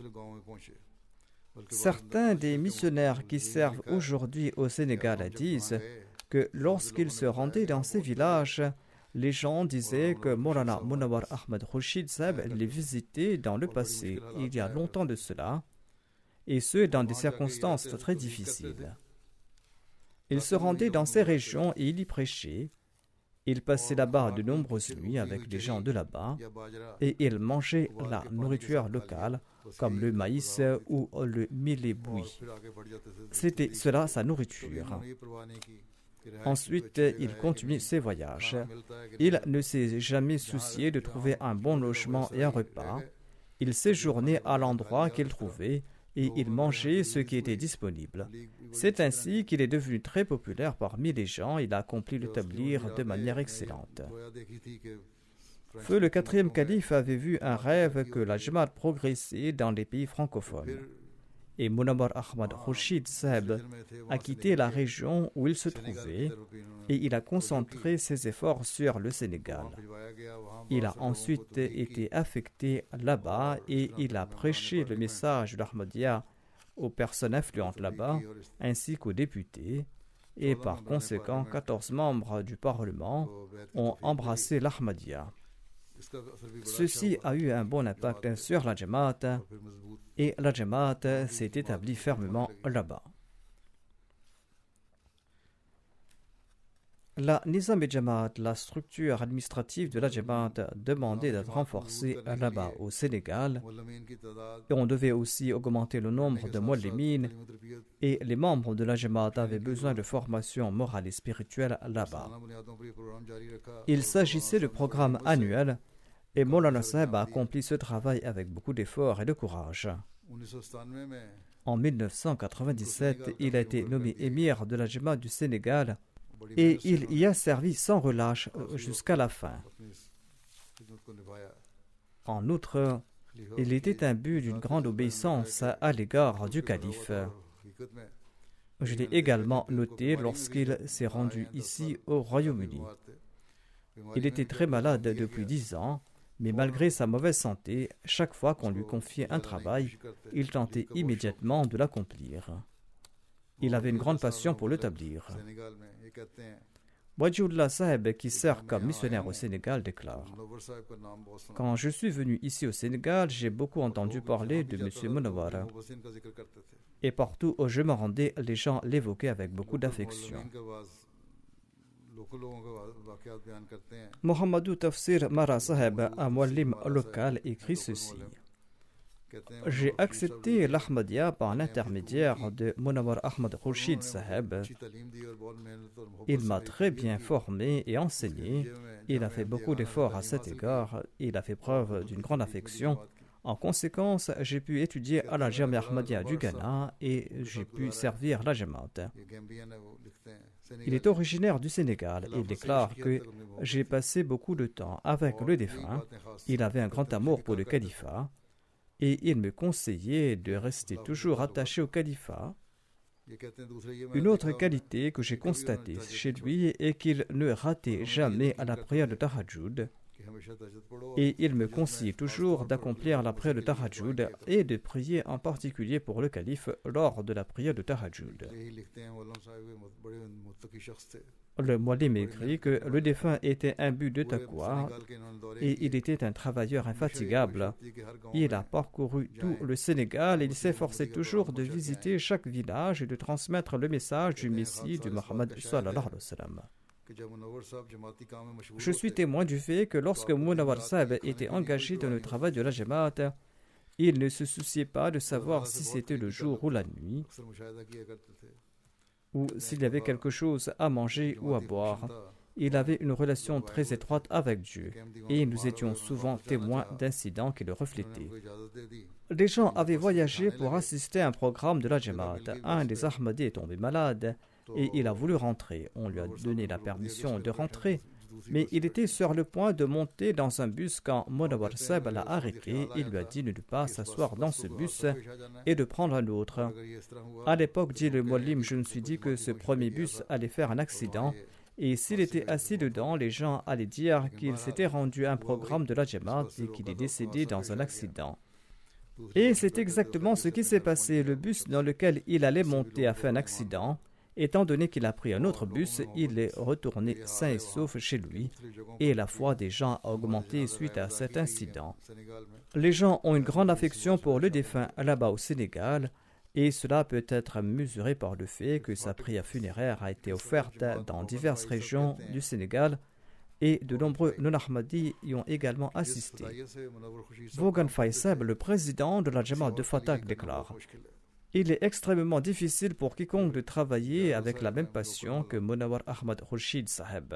Certains des missionnaires qui servent aujourd'hui au Sénégal disent que lorsqu'ils se rendaient dans ces villages, les gens disaient que Maulana Monawar Ahmad Khurshid Sahib les visitait dans le passé, il y a longtemps de cela, et ce dans des circonstances très difficiles. Il se rendait dans ces régions et il y prêchait. Il passait là-bas de nombreuses nuits avec les gens de là-bas et il mangeait la nourriture locale comme le maïs ou le millet-bouilli. C'était cela sa nourriture. Ensuite, il continuait ses voyages. Il ne s'est jamais soucié de trouver un bon logement et un repas. Il séjournait à l'endroit qu'il trouvait et il mangeait ce qui était disponible. C'est ainsi qu'il est devenu très populaire parmi les gens. Il a accompli le tabligh de manière excellente. Feu le quatrième calife avait vu un rêve que la Jamaat progressait dans les pays francophones. Et Munawwar Ahmad Khurshid Saheb a quitté la région où il se trouvait et il a concentré ses efforts sur le Sénégal. Il a ensuite été affecté là-bas et il a prêché le message de l'Ahmadiyya aux personnes influentes là-bas ainsi qu'aux députés et par conséquent 14 membres du Parlement ont embrassé l'Ahmadiyya. Ceci a eu un bon impact sur la Jamaat et la Jamaat s'est établie fermement là-bas. La Nizam-e-Jamaat, la structure administrative de la Jamaat, demandait d'être renforcée là-bas au Sénégal et on devait aussi augmenter le nombre de Muallimin et les membres de la Jamaat avaient besoin de formation morale et spirituelle là-bas. Il s'agissait de programmes annuels et Maulana Saheb a accompli ce travail avec beaucoup d'efforts et de courage. En 1997, il a été nommé émir de la Jamaat du Sénégal et il y a servi sans relâche jusqu'à la fin. En outre, il était imbu d'une grande obéissance à l'égard du calife. Je l'ai également noté lorsqu'il s'est rendu ici au Royaume-Uni. Il était très malade depuis 10 ans, mais malgré sa mauvaise santé, chaque fois qu'on lui confiait un travail, il tentait immédiatement de l'accomplir. Il avait une grande passion pour l'établir. Wajidullah Saheb, qui sert comme missionnaire au Sénégal, déclare: quand je suis venu ici au Sénégal, j'ai beaucoup entendu parler de M. Munawwar. Et partout où je me rendais, les gens l'évoquaient avec beaucoup d'affection. Mohamedou Tafsir Mara Saheb, un muallim local, écrit ceci: j'ai accepté l'Ahmadiyya par l'intermédiaire de Munawwar Ahmad Khurshid Saheb. Il m'a très bien formé et enseigné. Il a fait beaucoup d'efforts à cet égard. Il a fait preuve d'une grande affection. En conséquence, j'ai pu étudier à la Jamia Ahmadiyya du Ghana et j'ai pu servir la Jamaat. Il est originaire du Sénégal et déclare que j'ai passé beaucoup de temps avec le défunt. Il avait un grand amour pour le califat et il me conseillait de rester toujours attaché au califat. Une autre qualité que j'ai constatée chez lui est qu'il ne ratait jamais à la prière de Tahajjud. Et il me conseillait toujours d'accomplir la prière de Tahajjud et de prier en particulier pour le calife lors de la prière de Tahajjud. Le muallim écrit que le défunt était imbu de taqwa et il était un travailleur infatigable. Il a parcouru tout le Sénégal et il s'efforçait toujours de visiter chaque village et de transmettre le message du Messie de Muhammad sallallahu alayhi wa sallam. Je suis témoin du fait que lorsque Munawwar Saheb était engagé dans le travail de la Jamaat, il ne se souciait pas de savoir si c'était le jour ou la nuit, ou s'il y avait quelque chose à manger ou à boire. Il avait une relation très étroite avec Dieu, et nous étions souvent témoins d'incidents qui le reflétaient. Les gens avaient voyagé pour assister à un programme de la Jamaat. Un des Ahmadis est tombé malade, et il a voulu rentrer. On lui a donné la permission de rentrer, mais il était sur le point de monter dans un bus quand Munawwar Saheb l'a arrêté. Il lui a dit de ne pas s'asseoir dans ce bus et de prendre un autre. À l'époque, dit le muallim, je me suis dit que ce premier bus allait faire un accident, et s'il était assis dedans, les gens allaient dire qu'il s'était rendu à un programme de la Jamaat et qu'il est décédé dans un accident. Et c'est exactement ce qui s'est passé. Le bus dans lequel il allait monter a fait un accident. Étant donné qu'il a pris un autre bus, il est retourné sain et sauf chez lui et la foi des gens a augmenté suite à cet incident. Les gens ont une grande affection pour le défunt là-bas au Sénégal et cela peut être mesuré par le fait que sa prière funéraire a été offerte dans diverses régions du Sénégal et de nombreux non-Ahmadis y ont également assisté. Vaughan Faisal, le président de la Jamaat de Fatak, déclare: il est extrêmement difficile pour quiconque de travailler avec la même passion que Munawwar Ahmad Khurshid Saheb.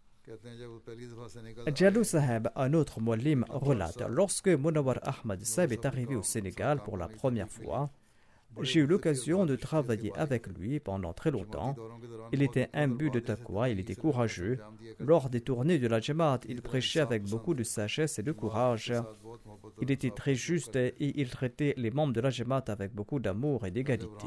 Jalou Saheb, un autre muallim, relate: lorsque Munawwar Ahmad Saheb est arrivé au Sénégal pour la première fois, J'ai eu l'occasion de travailler avec lui pendant très longtemps. Il était imbu de taqwa, il était courageux. Lors des tournées de la Jamaat, il prêchait avec beaucoup de sagesse et de courage. Il était très juste et il traitait les membres de la Jamaat avec beaucoup d'amour et d'égalité.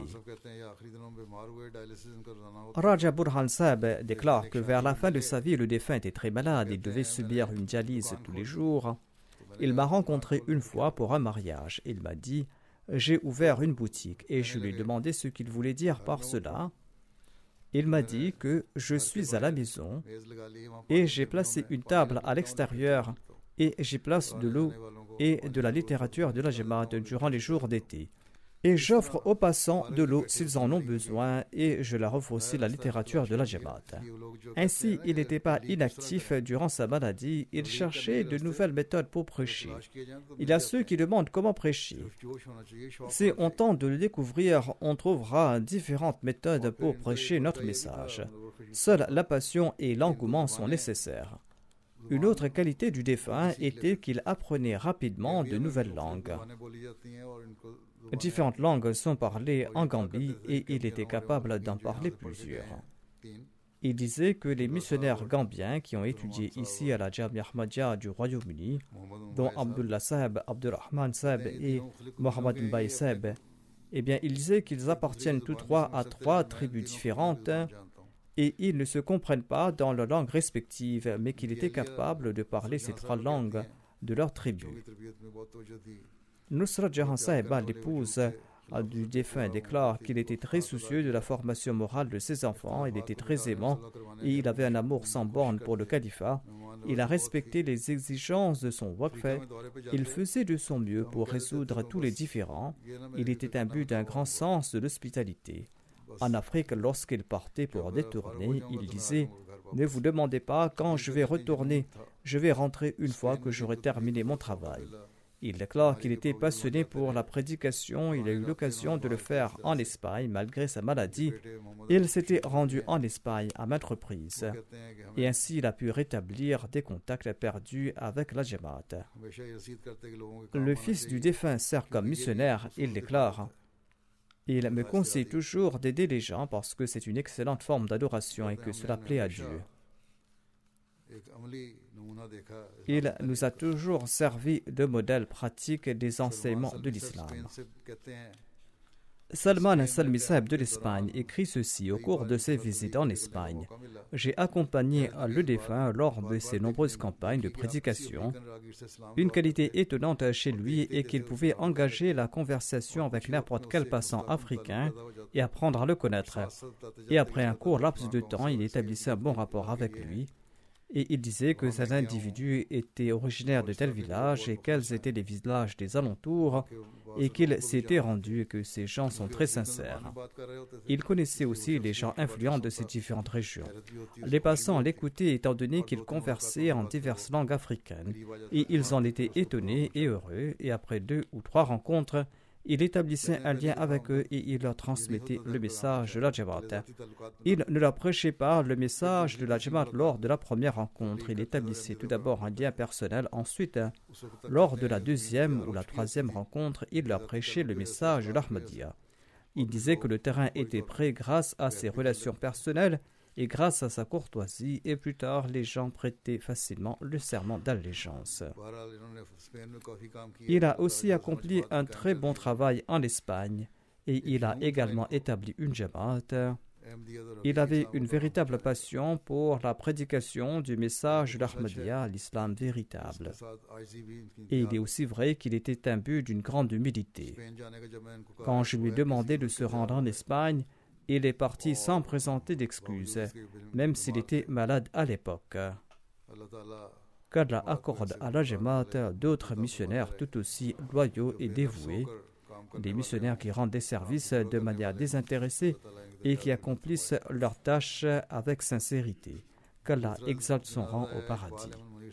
Raja Burhan Sahib déclare que vers la fin de sa vie, le défunt était très malade. Il devait subir une dialyse tous les jours. Il m'a rencontré une fois pour un mariage. Il m'a dit: j'ai ouvert une boutique, et je lui ai demandé ce qu'il voulait dire par cela. Il m'a dit que je suis à la maison et j'ai placé une table à l'extérieur et j'y place de l'eau et de la littérature de la Jamaat durant les jours d'été. Et j'offre aux passants de l'eau s'ils en ont besoin et je leur offre aussi la littérature de la Jamaat. Ainsi, il n'était pas inactif durant sa maladie, il cherchait de nouvelles méthodes pour prêcher. Il y a ceux qui demandent comment prêcher. Si on tente de le découvrir, on trouvera différentes méthodes pour prêcher notre message. Seule la passion et l'engouement sont nécessaires. Une autre qualité du défunt était qu'il apprenait rapidement de nouvelles langues. Différentes langues sont parlées en Gambie et il était capable d'en parler plusieurs. Il disait que les missionnaires gambiens qui ont étudié ici à la Jamia Ahmadiyya du Royaume-Uni, dont Abdullah Sahib, Abdurrahman Sahib et Mohamed Mbaye Sahib, eh bien, il disait qu'ils appartiennent tous trois à trois tribus différentes et ils ne se comprennent pas dans leurs langues respectives, mais qu'il était capable de parler ces trois langues de leur tribu. Nusrat Jahan Sahiba, l'épouse du défunt, déclare qu'il était très soucieux de la formation morale de ses enfants, il était très aimant et il avait un amour sans borne pour le califat. Il a respecté les exigences de son waqf, il faisait de son mieux pour résoudre tous les différends, il était imbu d'un grand sens de l'hospitalité. En Afrique, lorsqu'il partait pour des tournées, il disait: ne vous demandez pas quand je vais retourner, je vais rentrer une fois que j'aurai terminé mon travail. Il déclare qu'il était passionné pour la prédication, il a eu l'occasion de le faire en Espagne malgré sa maladie. Il s'était rendu en Espagne à maintes reprises et ainsi il a pu rétablir des contacts perdus avec la Jamaat. Le fils du défunt sert comme missionnaire, il déclare: il me conseille toujours d'aider les gens parce que c'est une excellente forme d'adoration et que cela plaît à Dieu. Il nous a toujours servi de modèle pratique des enseignements de l'islam. Salman Salmi Sahib de l'Espagne écrit ceci au cours de ses visites en Espagne. J'ai accompagné le défunt lors de ses nombreuses campagnes de prédication. Une qualité étonnante chez lui est qu'il pouvait engager la conversation avec n'importe quel passant africain et apprendre à le connaître. Et après un court laps de temps, il établissait un bon rapport avec lui. Et il disait que ces individus étaient originaires de tel village et quels étaient les villages des alentours et qu'il s'était rendu et que ces gens sont très sincères. Il connaissait aussi les gens influents de ces différentes régions. Les passants l'écoutaient étant donné qu'il conversait en diverses langues africaines et ils en étaient étonnés et heureux et après 2 ou 3 rencontres, il établissait un lien avec eux et il leur transmettait le message de la Jamaat. Il ne leur prêchait pas le message de la Jamaat lors de la première rencontre. Il établissait tout d'abord un lien personnel. Ensuite, lors de la 2e ou la 3e rencontre, il leur prêchait le message de l'Ahmadiyya. Il disait que le terrain était prêt grâce à ses relations personnelles et grâce à sa courtoisie, et plus tard, les gens prêtaient facilement le serment d'allégeance. Il a aussi accompli un très bon travail en Espagne et il a également établi une Jamaat. Il avait une véritable passion pour la prédication du message de l'Ahmadiyya, l'islam véritable. Et il est aussi vrai qu'il était imbu d'une grande humilité. Quand je lui ai demandé de se rendre en Espagne, il est parti sans présenter d'excuses, même s'il était malade à l'époque. Qu'Allah accorde à la Jamaat d'autres missionnaires tout aussi loyaux et dévoués, des missionnaires qui rendent des services de manière désintéressée et qui accomplissent leurs tâches avec sincérité. Qu'Allah exalte son rang au paradis.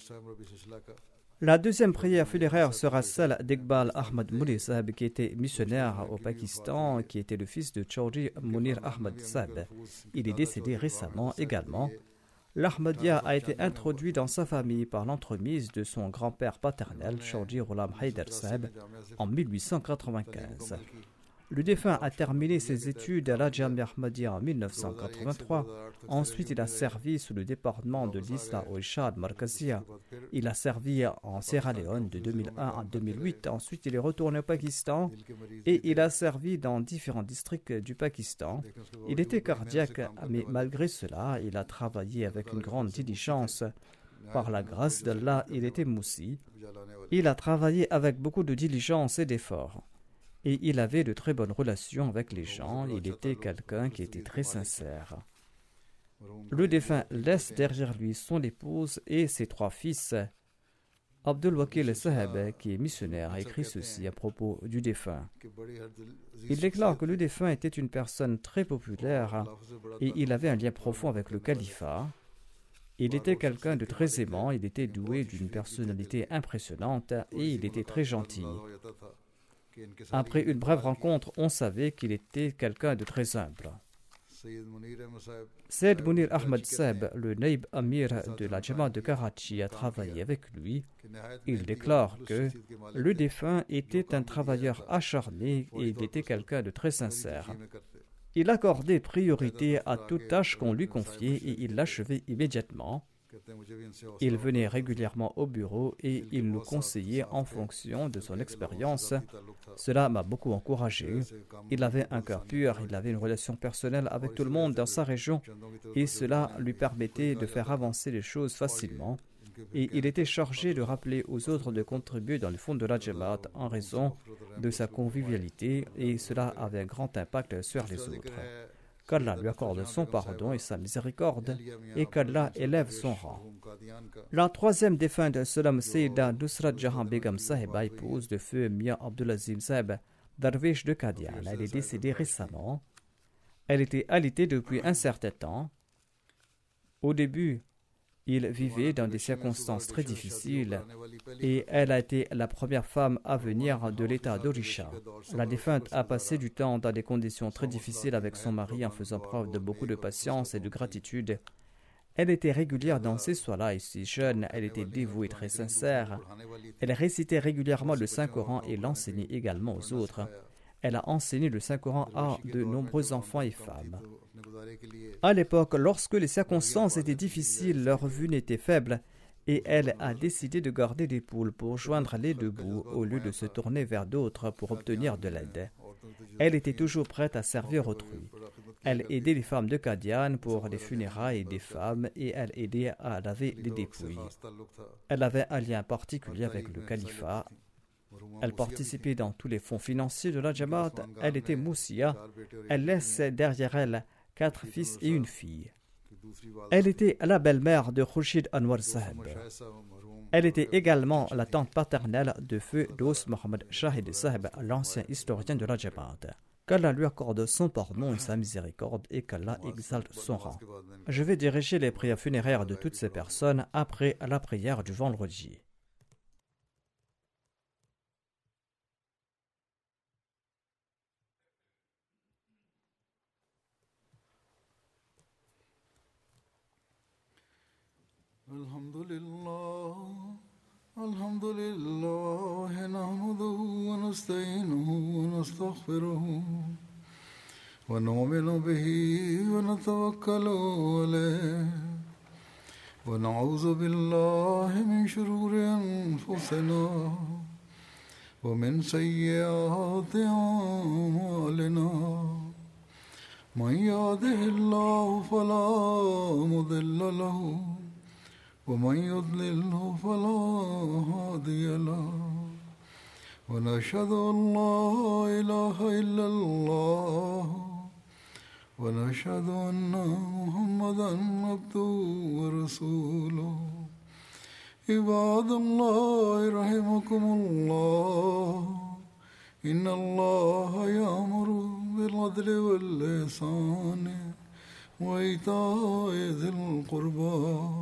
La 2e prière funéraire sera celle d'Iqbal Ahmad Mouli Sahib, qui était missionnaire au Pakistan, qui était le fils de Chaudhry Munir Ahmad Sahib. Il est décédé récemment également. L'Ahmadiyya a été introduit dans sa famille par l'entremise de son grand-père paternel, Chaudhry Ghulam Haider Sahib, en 1895. Le défunt a terminé ses études à la Jamia Ahmadiyya en 1983. Ensuite, il a servi sous le département de l'Isla au Ishad Markazia. Il a servi en Sierra Leone de 2001 à 2008. Ensuite, il est retourné au Pakistan et il a servi dans différents districts du Pakistan. Il était cardiaque, mais malgré cela, il a travaillé avec une grande diligence. Par la grâce d'Allah, il était moussi. Il a travaillé avec beaucoup de diligence et d'effort. Et il avait de très bonnes relations avec les gens. Il était quelqu'un qui était très sincère. Le défunt laisse derrière lui son épouse et ses 3 fils. Abdul Wakil Saheb, qui est missionnaire, a écrit ceci à propos du défunt. Il déclare que le défunt était une personne très populaire et il avait un lien profond avec le califat. Il était quelqu'un de très aimant, il était doué d'une personnalité impressionnante et il était très gentil. Après une brève rencontre, on savait qu'il était quelqu'un de très humble. Sayyid Munir Ahmad Saheb, le Naïb Amir de la Jamaat de Karachi, a travaillé avec lui. Il déclare que le défunt était un travailleur acharné et il était quelqu'un de très sincère. Il accordait priorité à toute tâche qu'on lui confiait et il l'achevait immédiatement. Il venait régulièrement au bureau et il nous conseillait en fonction de son expérience. Cela m'a beaucoup encouragé. Il avait un cœur pur, il avait une relation personnelle avec tout le monde dans sa région et cela lui permettait de faire avancer les choses facilement. Et il était chargé de rappeler aux autres de contribuer dans le fond de la Jamaat en raison de sa convivialité et cela avait un grand impact sur les autres. Qu'Allah lui accorde son pardon et sa miséricorde et qu'Allah élève son rang. La 3e défunte Salam Sayyida Nusrat Jahan Begum Sahiba, épouse de feu Mia Abdulazim Saheb, Darwish de Qadian. Elle est décédée récemment. Elle était alitée depuis un certain temps. Au début, il vivait dans des circonstances très difficiles et elle a été la première femme à venir de l'état d'Orisha. La défunte a passé du temps dans des conditions très difficiles avec son mari en faisant preuve de beaucoup de patience et de gratitude. Elle était régulière dans ces soins-là et si jeune, elle était dévouée et très sincère. Elle récitait régulièrement le Saint-Coran et l'enseignait également aux autres. Elle a enseigné le Saint-Coran à de nombreux enfants et femmes. À l'époque, lorsque les circonstances étaient difficiles, leur revenu était faible et elle a décidé de garder des poules pour joindre les 2 bouts au lieu de se tourner vers d'autres pour obtenir de l'aide. Elle était toujours prête à servir autrui. Elle aidait les femmes de Qadian pour les funérailles des femmes et elle aidait à laver les dépouilles. Elle avait un lien particulier avec le califat. Elle participait dans tous les fonds financiers de la Jamaat. Elle était moussia. Elle laisse derrière elle 4 fils et une fille. Elle était la belle-mère de Khurshid Anwar Saheb. Elle était également la tante paternelle de feu Dos Mohamed Shahid Saheb, l'ancien historien de la Jamaat. Qu'Allah lui accorde son pardon et sa miséricorde et qu'Allah exalte son rang. Je vais diriger les prières funéraires de toutes ces personnes après la prière du vendredi. الحمد لله نحمده ونستعينه ونستغفره ونؤمن به ونتوكل عليه ونعوذ بالله من شرور أنفسنا ومن سيئات أعمالنا من يهده الله فلا مضل له ومن يضلله فلا هادي له ونشهد أن لا إله إلا الله ونشهد أن محمدا عبده ورسوله عباد الله رحمكم الله إن الله يأمر بالعدل والإحسان وإيتاء ذي القربى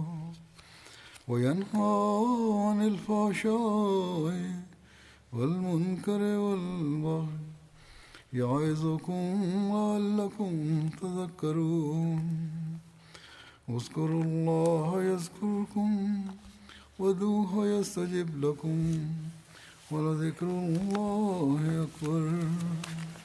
وينهى عن الفحشاء والمنكر والبغي يعظكم لعلكم تذكرون اذكروا الله يذكركم وادعوه يستجب لكم ولذكر الله أكبر